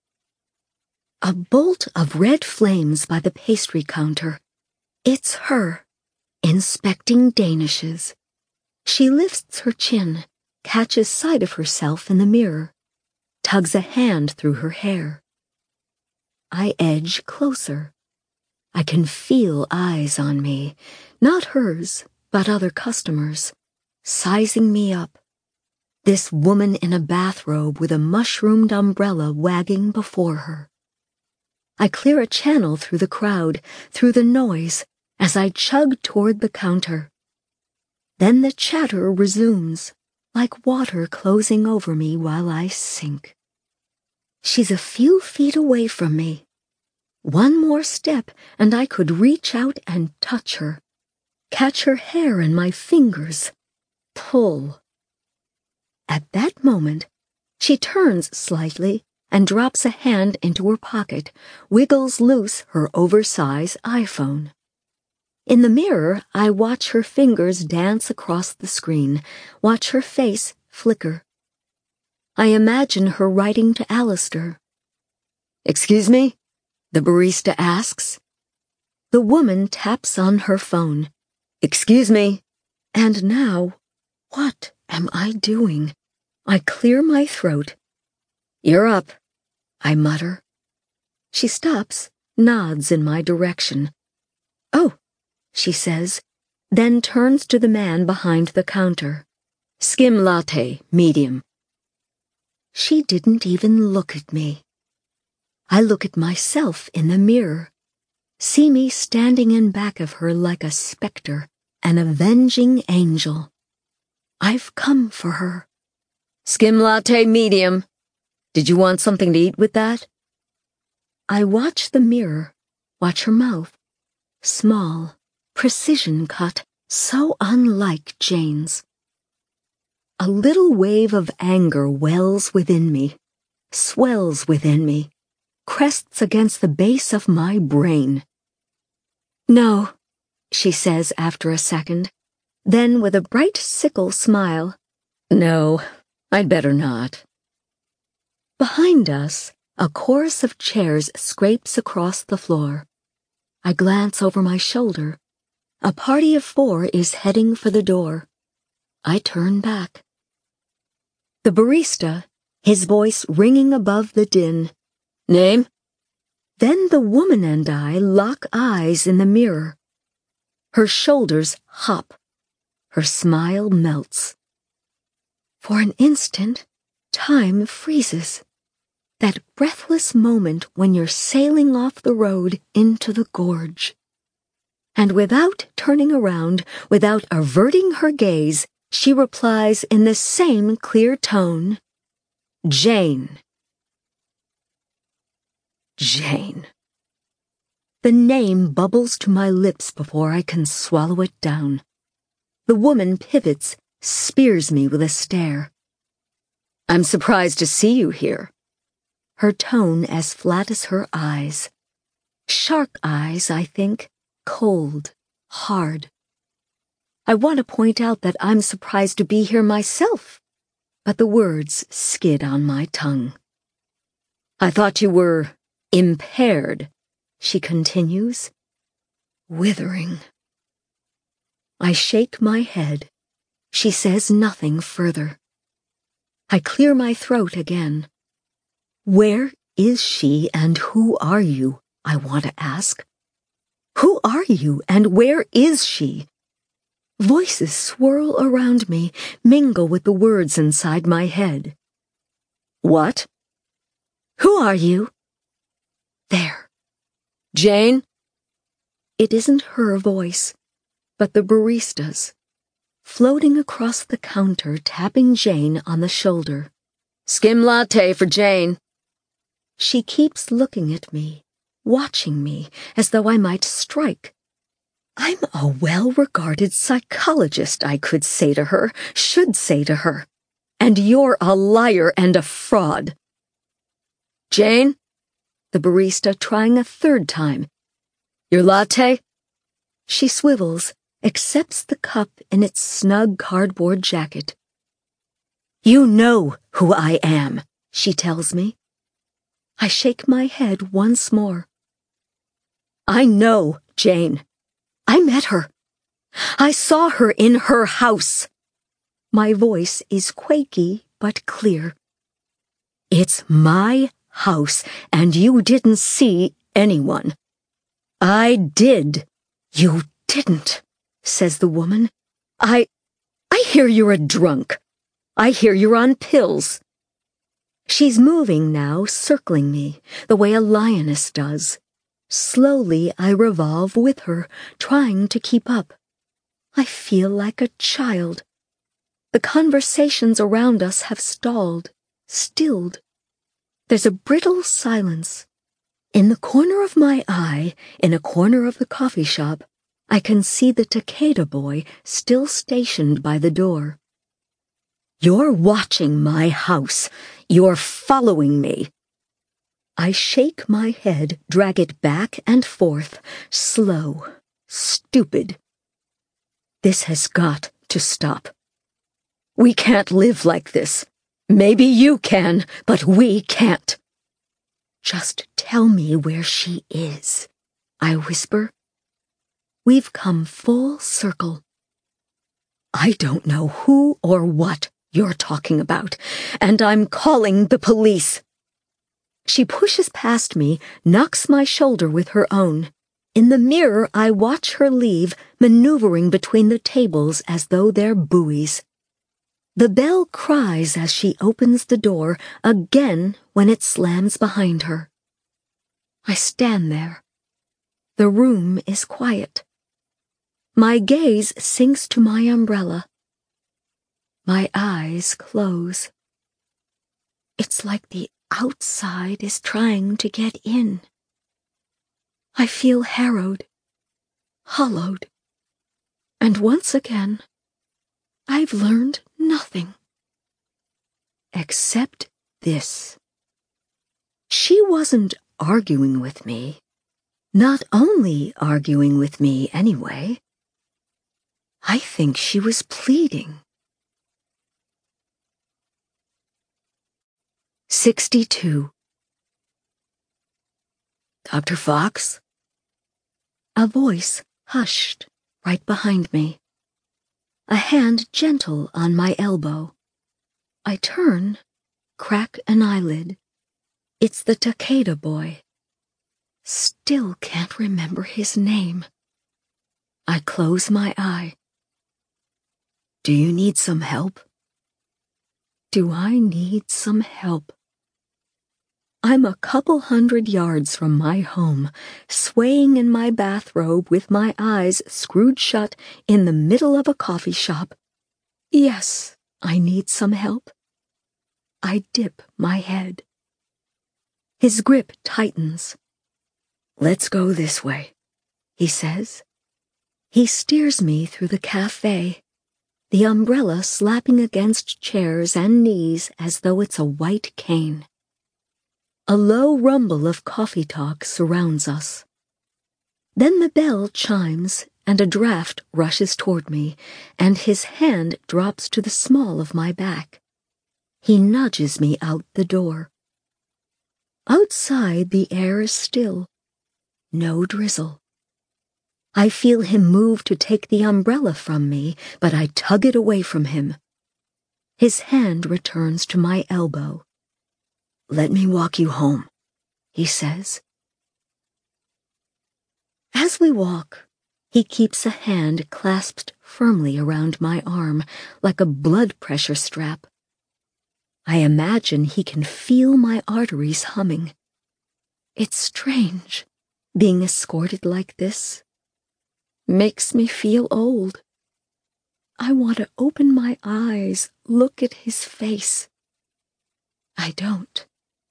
A bolt of red flames by the pastry counter. It's her, inspecting danishes. She lifts her chin, catches sight of herself in the mirror, tugs a hand through her hair. I edge closer. I can feel eyes on me, not hers, but other customers, sizing me up. This woman in a bathrobe with a mushroomed umbrella wagging before her. I clear a channel through the crowd, through the noise, as I chug toward the counter. Then the chatter resumes, like water closing over me while I sink. She's a few feet away from me. One more step and I could reach out and touch her, catch her hair in my fingers, pull. At that moment, she turns slightly and drops a hand into her pocket, wiggles loose her oversized iPhone. In the mirror, I watch her fingers dance across the screen, watch her face flicker. I imagine her writing to Alistair. "Excuse me?" the barista asks. The woman taps on her phone. "Excuse me." And now, what am I doing? I clear my throat. "You're up," I mutter. She stops, nods in my direction. "Oh," she says, then turns to the man behind the counter. "Skim latte, medium." She didn't even look at me. I look at myself in the mirror, see me standing in back of her like a specter, an avenging angel. I've come for her. "Skim latte, medium. Did you want something to eat with that?" I watch the mirror, watch her mouth. Small, precision cut, so unlike Jane's. A little wave of anger wells within me, swells within me, crests against the base of my brain. "No," she says after a second. Then with a bright sickle smile, "No, I'd better not." Behind us, a chorus of chairs scrapes across the floor. I glance over my shoulder. A party of 4 is heading for the door. I turn back. The barista, his voice ringing above the din. "Name?" Then the woman and I lock eyes in the mirror. Her shoulders hop. Her smile melts. For an instant, time freezes. That breathless moment when you're sailing off the road into the gorge. And without turning around, without averting her gaze, she replies in the same clear tone, "Jane." Jane. The name bubbles to my lips before I can swallow it down. The woman pivots, spears me with a stare. "I'm surprised to see you here." Her tone as flat as her eyes. Shark eyes, I think, cold, hard. I want to point out that I'm surprised to be here myself, but the words skid on my tongue. "I thought you were impaired," she continues. Withering. I shake my head. She says nothing further. I clear my throat again. Where is she and who are you? I want to ask. Who are you and where is she? Voices swirl around me, mingle with the words inside my head. What? Who are you? There. Jane? It isn't her voice, but the barista's, floating across the counter, tapping Jane on the shoulder. Skim latte for Jane. She keeps looking at me, watching me, as though I might strike. I'm a well-regarded psychologist, I could say to her, should say to her. And you're a liar and a fraud. Jane? The barista trying a third time. Your latte? She swivels, accepts the cup in its snug cardboard jacket. You know who I am, she tells me. I shake my head once more. I know, Jane. I met her. I saw her in her house. My voice is quaky but clear. It's my house, and you didn't see anyone. I did. You didn't, says the woman. I hear you're a drunk. I hear you're on pills. She's moving now, circling me, the way a lioness does. Slowly I revolve with her, trying to keep up. I feel like a child. The conversations around us have stalled, stilled. There's a brittle silence. In the corner of my eye, in a corner of the coffee shop, I can see the Takeda boy still stationed by the door. You're watching my house. You're following me. I shake my head, drag it back and forth, slow, stupid. This has got to stop. We can't live like this. Maybe you can, but we can't. Just tell me where she is, I whisper. We've come full circle. I don't know who or what you're talking about, and I'm calling the police. She pushes past me, knocks my shoulder with her own. In the mirror, I watch her leave, maneuvering between the tables as though they're buoys. The bell cries as she opens the door again when it slams behind her. I stand there. The room is quiet. My gaze sinks to my umbrella. My eyes close. It's like the outside is trying to get in. I feel harrowed, hollowed, and once again, I've learned nothing. Except this. She wasn't arguing with me. Not only arguing with me anyway. I think she was pleading. 62. Dr. Fox? A voice hushed right behind me. A hand gentle on my elbow. I turn, crack an eyelid. It's the Takeda boy. Still can't remember his name. I close my eye. Do you need some help? Do I need some help? I'm a couple 100 yards from my home, swaying in my bathrobe with my eyes screwed shut in the middle of a coffee shop. Yes, I need some help. I dip my head. His grip tightens. Let's go this way, he says. He steers me through the cafe, the umbrella slapping against chairs and knees as though it's a white cane. A low rumble of coffee talk surrounds us. Then the bell chimes and a draft rushes toward me, and his hand drops to the small of my back. He nudges me out the door. Outside the air is still. No drizzle. I feel him move to take the umbrella from me, but I tug it away from him. His hand returns to my elbow. "Let me walk you home," he says. As we walk, he keeps a hand clasped firmly around my arm, like a blood pressure strap. I imagine he can feel my arteries humming. It's strange, being escorted like this. Makes me feel old. I want to open my eyes, look at his face. I don't.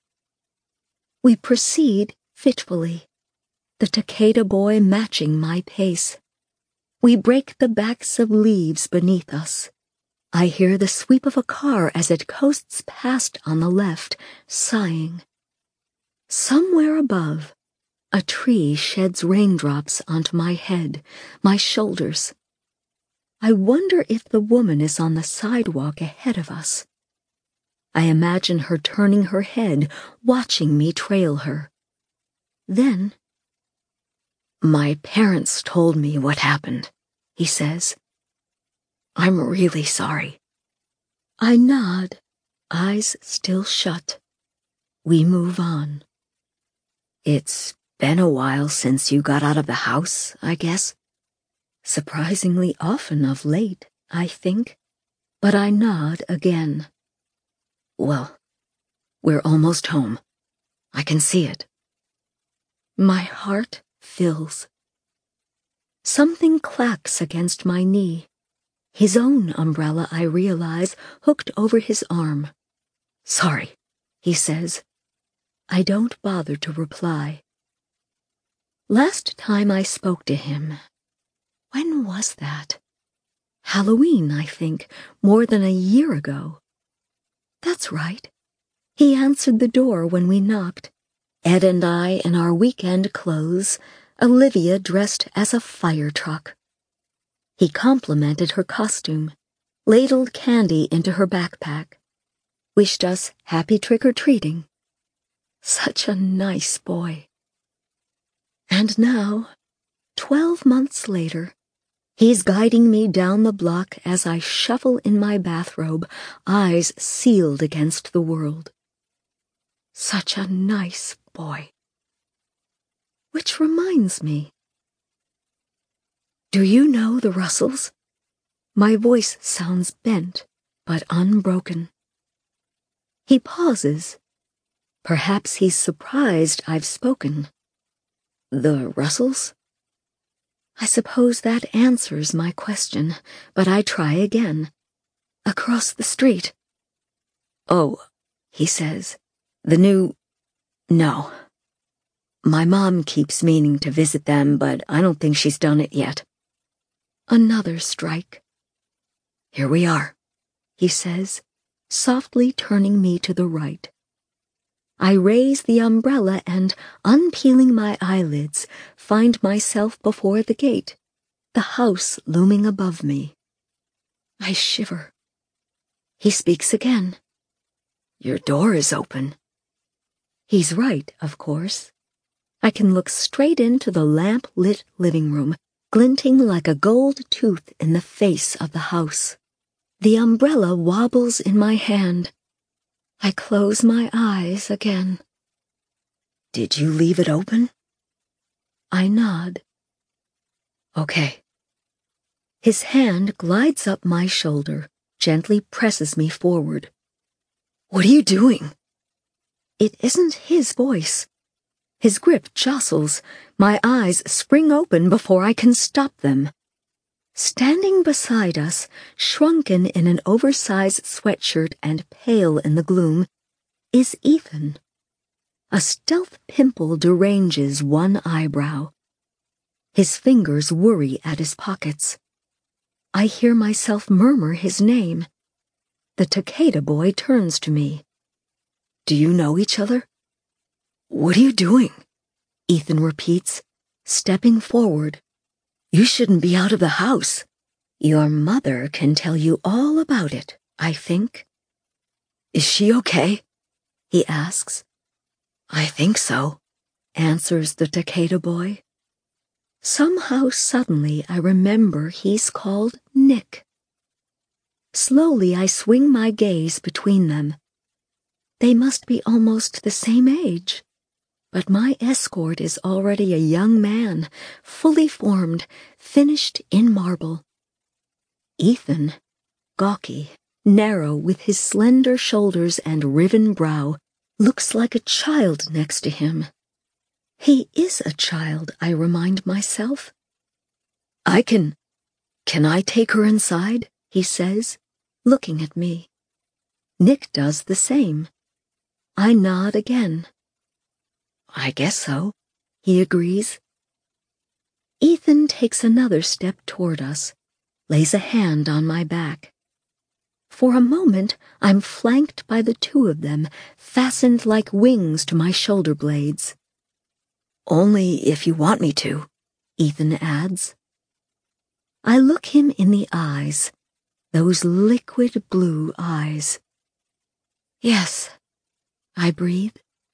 We proceed fitfully, the Takeda boy matching my pace. We break the backs of leaves beneath us. I hear the sweep of a car as it coasts past on the left, sighing. Somewhere above, a tree sheds raindrops onto my head, my shoulders. I wonder if the woman is on the sidewalk ahead of us. I imagine her turning her head, watching me trail her. Then, "My parents told me what happened," he says. "I'm really sorry." I nod, eyes still shut. We move on. "It's been a while since you got out of the house, I guess." Surprisingly often of late, I think, but I nod again. "Well, we're almost home. I can see it." My heart fills. Something clacks against my knee. His own umbrella, I realize, hooked over his arm. "Sorry," he says. I don't bother to reply. Last time I spoke to him, when was that? Halloween, I think, more than a year ago. That's right. He answered the door when we knocked. Ed and I in our weekend clothes, Olivia dressed as a fire truck. He complimented her costume, ladled candy into her backpack, wished us happy trick-or-treating. Such a nice boy. And now, 12 months later, he's guiding me down the block as I shuffle in my bathrobe, eyes sealed against the world. Such a nice boy. Which reminds me. Do you know the Russells? My voice sounds bent, but unbroken. He pauses. Perhaps he's surprised I've spoken. The Russells? I suppose that answers my question, but I try again. Across the street. "Oh," he says, No. My mom keeps meaning to visit them, but I don't think she's done it yet." Another strike. "Here we are," he says, softly turning me to the right. I raise the umbrella and, unpeeling my eyelids, find myself before the gate, the house looming above me. I shiver. He speaks again. "Your door is open." He's right, of course. I can look straight into the lamp-lit living room, glinting like a gold tooth in the face of the house. The umbrella wobbles in my hand. I close my eyes again. "Did you leave it open?" I nod. "Okay." His hand glides up my shoulder, gently presses me forward. "What are you doing?" It isn't his voice. His grip jostles. My eyes spring open before I can stop them. Standing beside us, shrunken in an oversized sweatshirt and pale in the gloom, is Ethan. A stealth pimple deranges one eyebrow. His fingers worry at his pockets. I hear myself murmur his name. The Takeda boy turns to me. "Do you know each other?" "What are you doing?" Ethan repeats, stepping forward. "You shouldn't be out of the house." "Your mother can tell you all about it, I think." "Is she okay?" he asks. "I think so," answers the Takeda boy. Somehow suddenly I remember he's called Nick. Slowly I swing my gaze between them. They must be almost the same age, but my escort is already a young man, fully formed, finished in marble. Ethan, gawky, narrow with his slender shoulders and riven brow, looks like a child next to him. He is a child, I remind myself. Can I take her inside? He says, looking at me. Nick does the same. I nod again. I guess so, he agrees. Ethan takes another step toward us, lays a hand on my back. For a moment, I'm flanked by the two of them, fastened like wings to my shoulder blades. Only if you want me to, Ethan adds. I look him in the eyes, those liquid blue eyes. Yes, I breathe.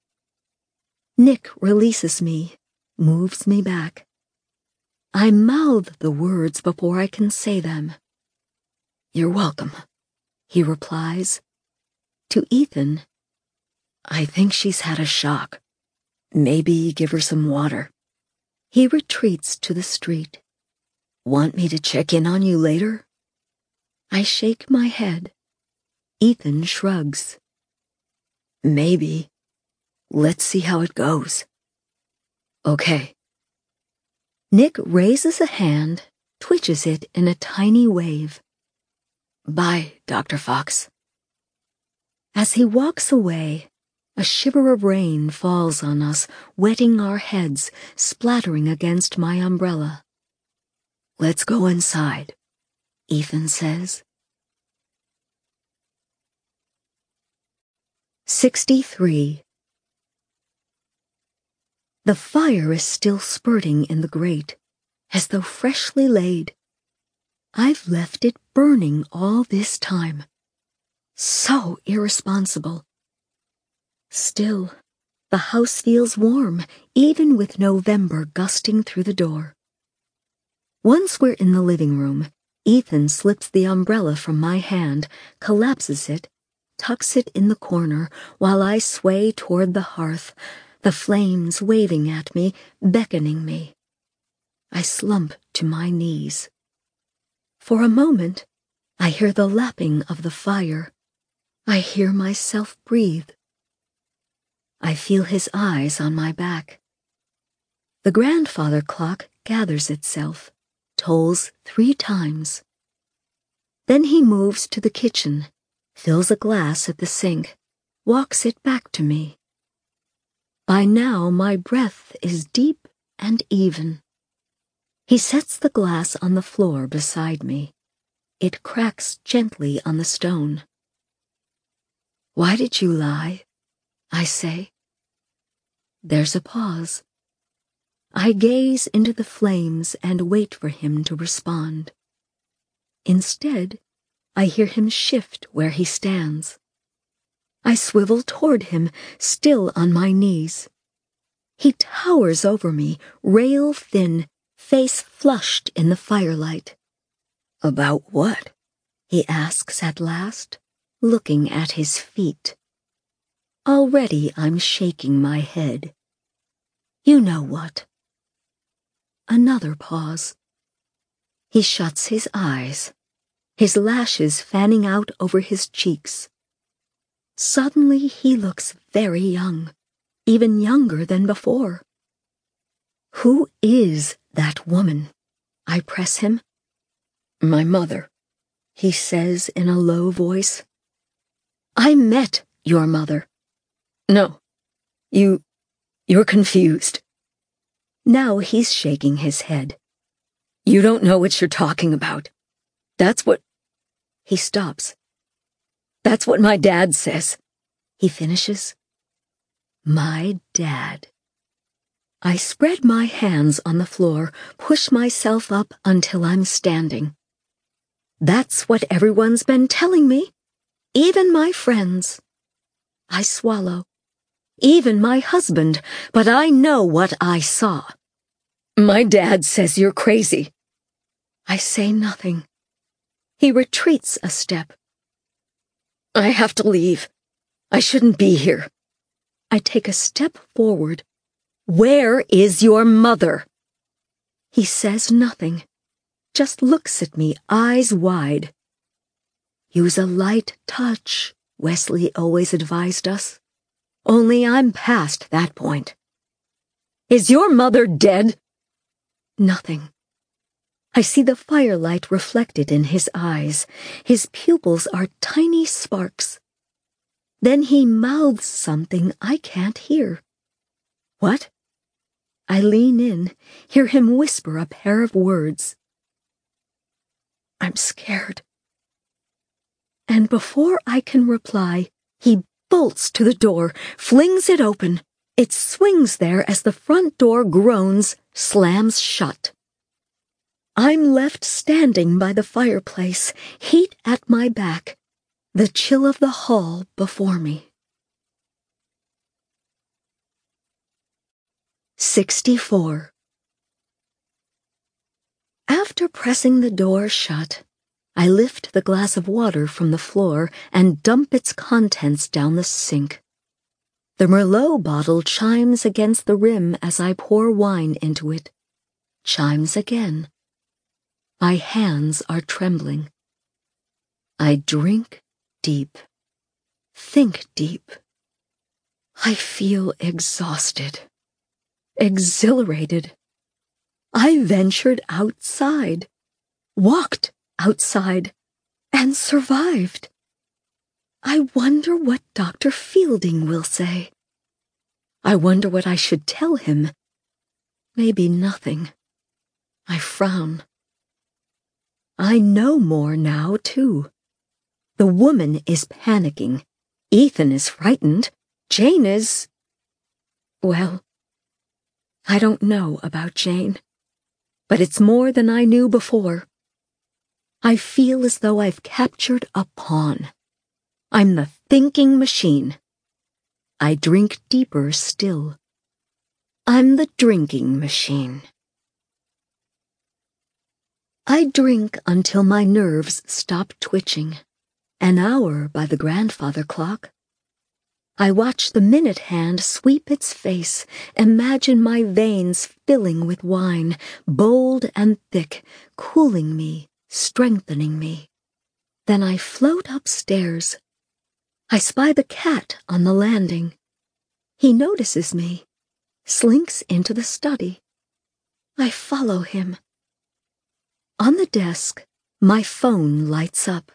Nick releases me, moves me back. I mouth the words before I can say them. You're welcome, he replies. To Ethan, I think she's had a shock. Maybe give her some water. He retreats to the street. Want me to check in on you later? I shake my head. Ethan shrugs. Maybe. Let's see how it goes. Okay. Nick raises a hand, twitches it in a tiny wave. Bye, Dr. Fox. As he walks away, a shiver of rain falls on us, wetting our heads, splattering against my umbrella. Let's go inside, Ethan says. 63. The fire is still spurting in the grate, as though freshly laid. I've left it burning all this time. So irresponsible. Still, the house feels warm, even with November gusting through the door. Once we're in the living room, Ethan slips the umbrella from my hand, collapses it, tucks it in the corner, while I sway toward the hearth, the flames waving at me, beckoning me. I slump to my knees. For a moment, I hear the lapping of the fire. I hear myself breathe. I feel his eyes on my back. The grandfather clock gathers itself, tolls 3 times. Then he moves to the kitchen, fills a glass at the sink, walks it back to me. By now my breath is deep and even. He sets the glass on the floor beside me. It cracks gently on the stone. Why did you lie? I say. There's a pause. I gaze into the flames and wait for him to respond. Instead, I hear him shift where he stands. I swivel toward him, still on my knees. He towers over me, rail thin, face flushed in the firelight. About what? He asks at last, looking at his feet. Already I'm shaking my head. You know what. Another pause. He shuts his eyes, his lashes fanning out over his cheeks. Suddenly he looks very young, even younger than before. Who is that woman? I press him. My mother, he says in a low voice. I met your mother. No, you're confused. Now he's shaking his head. You don't know what you're talking about. That's what... He stops. That's what my dad says. He finishes. My dad. I spread my hands on the floor, push myself up until I'm standing. That's what everyone's been telling me. Even my friends. I swallow. Even my husband, but I know what I saw. My dad says you're crazy. I say nothing. He retreats a step. I have to leave. I shouldn't be here. I take a step forward. Where is your mother? He says nothing, just looks at me, eyes wide. Use a light touch, Wesley always advised us. Only I'm past that point. Is your mother dead? Nothing. I see the firelight reflected in his eyes. His pupils are tiny sparks. Then he mouths something I can't hear. What? I lean in, hear him whisper a pair of words. I'm scared. And before I can reply, he bolts to the door, flings it open. It swings there as the front door groans, slams shut. I'm left standing by the fireplace, heat at my back, the chill of the hall before me. 64. After pressing the door shut, I lift the glass of water from the floor and dump its contents down the sink. The Merlot bottle chimes against the rim as I pour wine into it. Chimes again. My hands are trembling. I drink deep. Think deep. I feel exhausted. Exhilarated. I ventured outside, walked outside, and survived. I wonder what Dr. Fielding will say. I wonder what I should tell him. Maybe nothing. I frown. I know more now, too. The woman is panicking. Ethan is frightened. Jane is... Well, I don't know about Jane, but it's more than I knew before. I feel as though I've captured a pawn. I'm the thinking machine. I drink deeper still. I'm the drinking machine. I drink until my nerves stop twitching. An hour by the grandfather clock. I watch the minute hand sweep its face, imagine my veins filling with wine, bold and thick, cooling me, strengthening me. Then I float upstairs. I spy the cat on the landing. He notices me, slinks into the study. I follow him. On the desk, my phone lights up.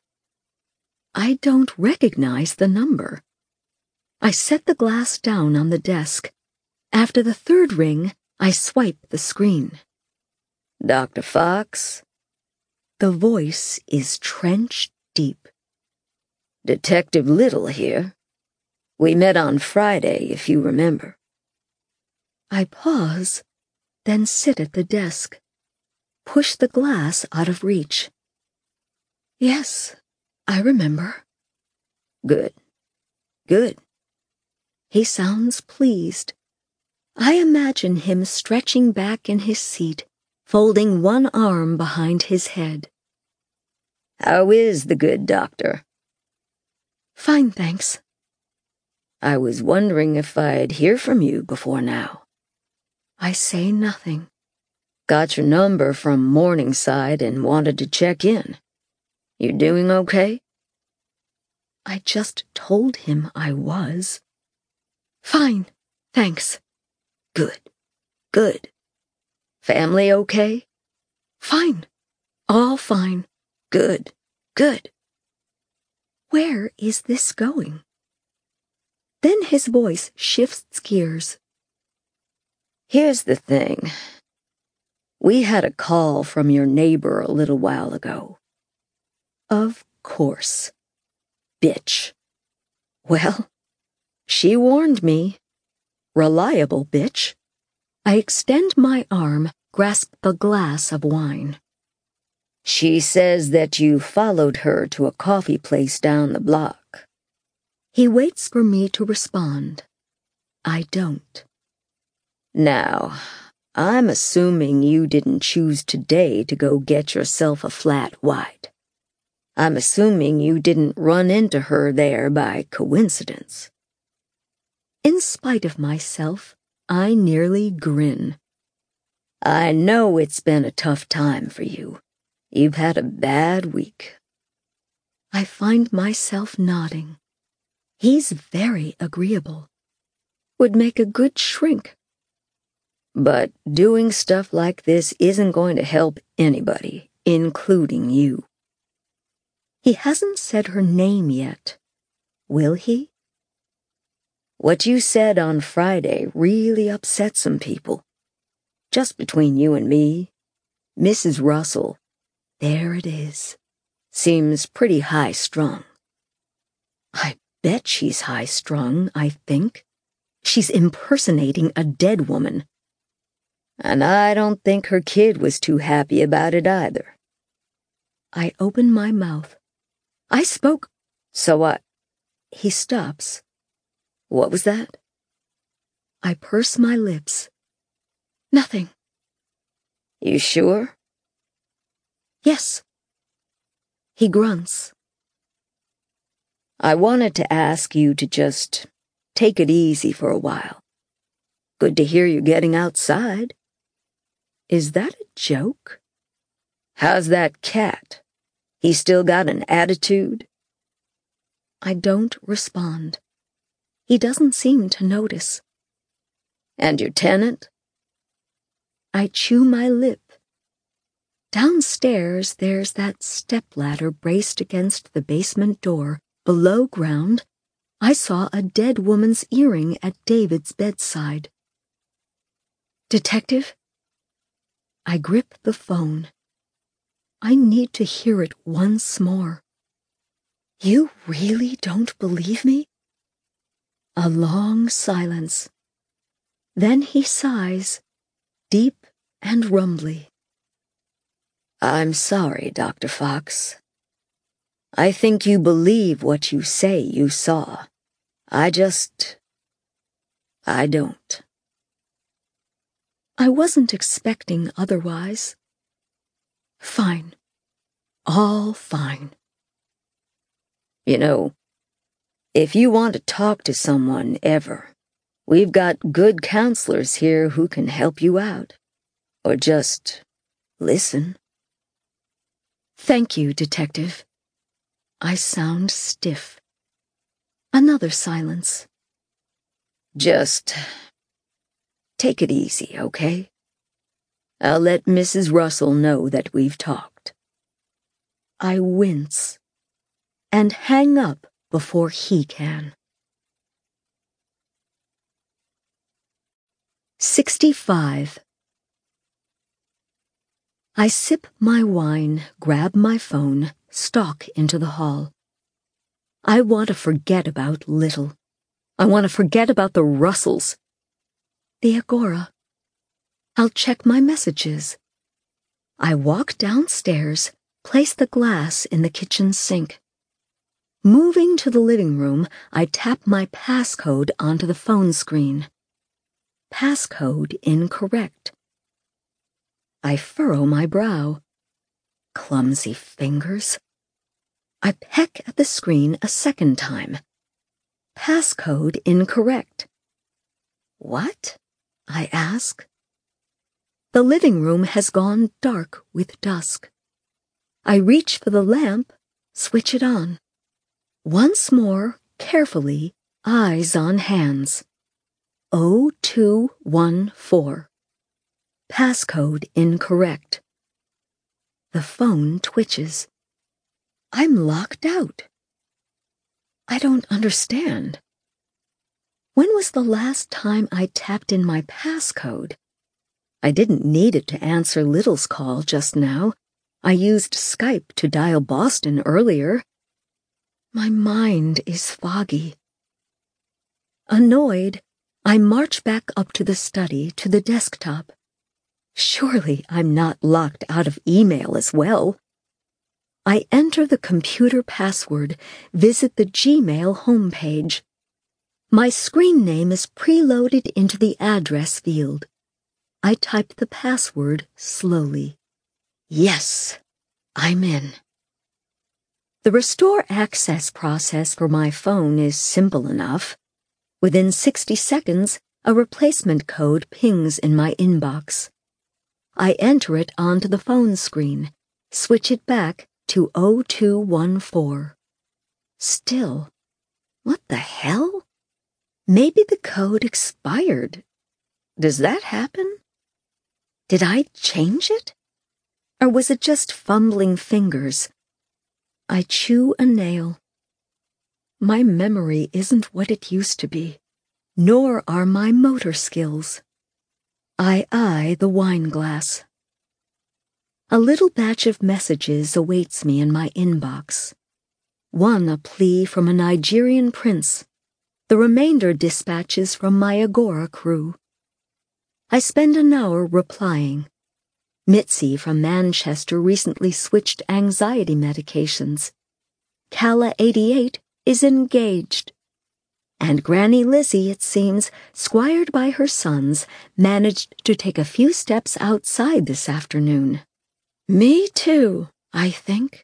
I don't recognize the number. I set the glass down on the desk. After the third ring, I swipe the screen. Dr. Fox? The voice is trench deep. Detective Little here. We met on Friday, if you remember. I pause, then sit at the desk. Push the glass out of reach. Yes, I remember. Good. Good. He sounds pleased. I imagine him stretching back in his seat, folding one arm behind his head. How is the good doctor? Fine, thanks. I was wondering if I'd hear from you before now. I say nothing. Got your number from Morningside and wanted to check in. You doing okay? I just told him I was. Fine, thanks. Good, good. Family okay? Fine, all fine. Good, good. Where is this going? Then his voice shifts gears. Here's the thing. We had a call from your neighbor a little while ago. Of course. Bitch. Well, she warned me. Reliable bitch. I extend my arm, grasp the glass of wine. She says that you followed her to a coffee place down the block. He waits for me to respond. I don't. Now, I'm assuming you didn't choose today to go get yourself a flat white. I'm assuming you didn't run into her there by coincidence. In spite of myself, I nearly grin. I know it's been a tough time for you. You've had a bad week. I find myself nodding. He's very agreeable. Would make a good shrink. But doing stuff like this isn't going to help anybody, including you. He hasn't said her name yet. Will he? What you said on Friday really upset some people. Just between you and me, Mrs. Russell, there it is, seems pretty high-strung. I bet she's high-strung, I think. She's impersonating a dead woman. And I don't think her kid was too happy about it either. I open my mouth. I spoke. So what? He stops. What was that? I purse my lips. Nothing. You sure? Yes. He grunts. I wanted to ask you to just take it easy for a while. Good to hear you getting outside. Is that a joke? How's that cat? He still got an attitude? I don't respond. He doesn't seem to notice. And your tenant? I chew my lip. Downstairs, there's that stepladder braced against the basement door. Below ground, I saw a dead woman's earring at David's bedside. Detective? I grip the phone. I need to hear it once more. You really don't believe me? A long silence. Then he sighs, deep and rumbly. I'm sorry, Dr. Fox. I think you believe what you say you saw. I don't. I wasn't expecting otherwise. Fine. All fine. You know, if you want to talk to someone ever, we've got good counselors here who can help you out. Or just listen. Thank you, Detective. I sound stiff. Another silence. Just take it easy, okay? I'll let Mrs. Russell know that we've talked. I wince and hang up before he can. 65. I sip my wine, grab my phone, stalk into the hall. I want to forget about Little. I want to forget about the Russells. The Agora. I'll check my messages. I walk downstairs, place the glass in the kitchen sink. Moving to the living room, I tap my passcode onto the phone screen. Passcode incorrect. I furrow my brow. Clumsy fingers. I peck at the screen a second time. Passcode incorrect. What? I ask. The living room has gone dark with dusk. I reach for the lamp, switch it on. Once more, carefully, eyes on hands. 0214. Passcode incorrect. The phone twitches. I'm locked out. I don't understand. When was the last time I tapped in my passcode? I didn't need it to answer Little's call just now. I used Skype to dial Boston earlier. My mind is foggy. Annoyed, I march back up to the study to the desktop. Surely I'm not locked out of email as well. I enter the computer password, visit the Gmail homepage. My screen name is preloaded into the address field. I typed the password slowly. Yes, I'm in. The restore access process for my phone is simple enough. Within 60 seconds, a replacement code pings in my inbox. I enter it onto the phone screen, switch it back to 0214. Still, what the hell? Maybe the code expired. Does that happen? Did I change it? Or was it just fumbling fingers? I chew a nail. My memory isn't what it used to be, nor are my motor skills. I eye the wine glass. A little batch of messages awaits me in my inbox. One a plea from a Nigerian prince, the remainder dispatches from my Agora crew. I spend an hour replying. Mitzi from Manchester recently switched anxiety medications. Calla 88 is engaged. And Granny Lizzie, it seems, squired by her sons, managed to take a few steps outside this afternoon. Me too, I think.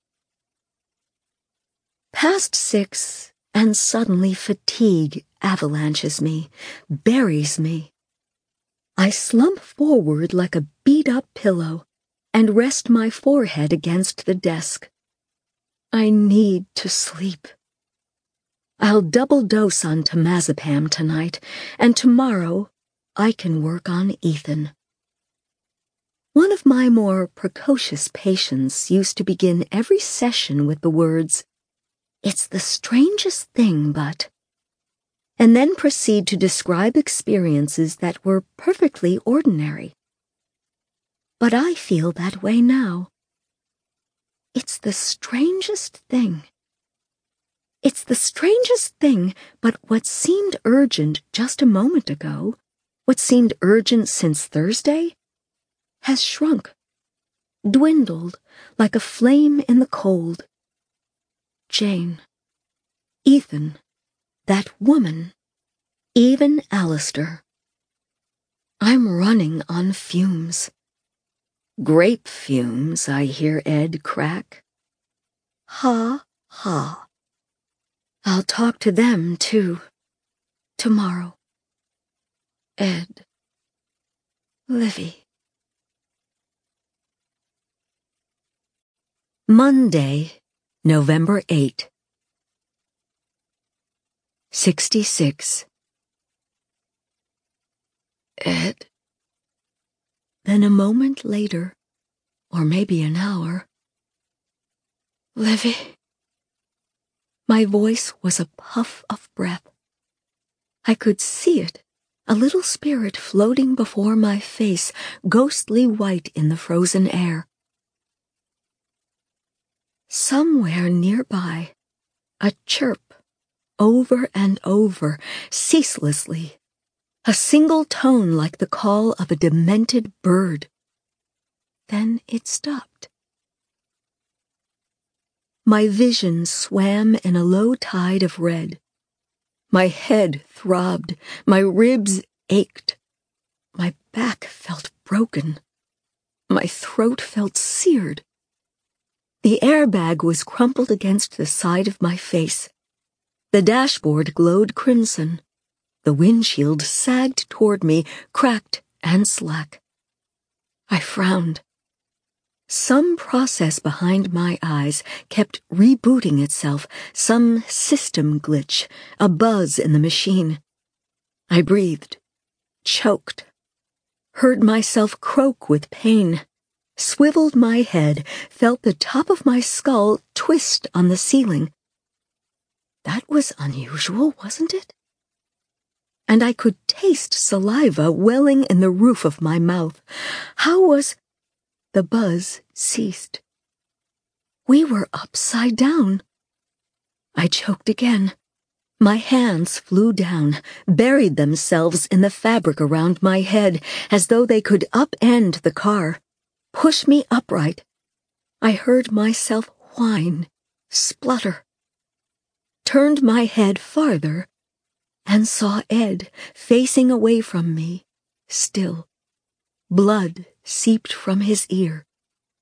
Past 6, and suddenly fatigue avalanches me, buries me. I slump forward like a beat-up pillow and rest my forehead against the desk. I need to sleep. I'll double dose on temazepam tonight, and tomorrow I can work on Ethan. One of my more precocious patients used to begin every session with the words, "It's the strangest thing, but," and then proceed to describe experiences that were perfectly ordinary. But I feel that way now. It's the strangest thing. It's the strangest thing, but what seemed urgent just a moment ago, what seemed urgent since Thursday, has shrunk, dwindled like a flame in the cold. Jane, Ethan, that woman, even Alistair. I'm running on fumes. Grape fumes, I hear Ed crack. Ha, ha. I'll talk to them, too, tomorrow. Ed. Livy. Monday, November 8. 66. Ed. Then a moment later, or maybe an hour. Livy. My voice was a puff of breath. I could see it, a little spirit floating before my face, ghostly white in the frozen air. Somewhere nearby, a chirp, over and over, ceaselessly, a single tone like the call of a demented bird. Then it stopped. My vision swam in a low tide of red. My head throbbed, my ribs ached. My back felt broken. My throat felt seared. The airbag was crumpled against the side of my face. The dashboard glowed crimson. The windshield sagged toward me, cracked and slack. I frowned. Some process behind my eyes kept rebooting itself, some system glitch, a buzz in the machine. I breathed, choked, heard myself croak with pain, swiveled my head, felt the top of my skull twist on the ceiling. That was unusual, wasn't it? And I could taste saliva welling in the roof of my mouth. How was... The buzz ceased. We were upside down. I choked again. My hands flew down, buried themselves in the fabric around my head, as though they could upend the car, push me upright. I heard myself whine, splutter. Turned my head farther, and saw Ed facing away from me, still. Blood seeped from his ear.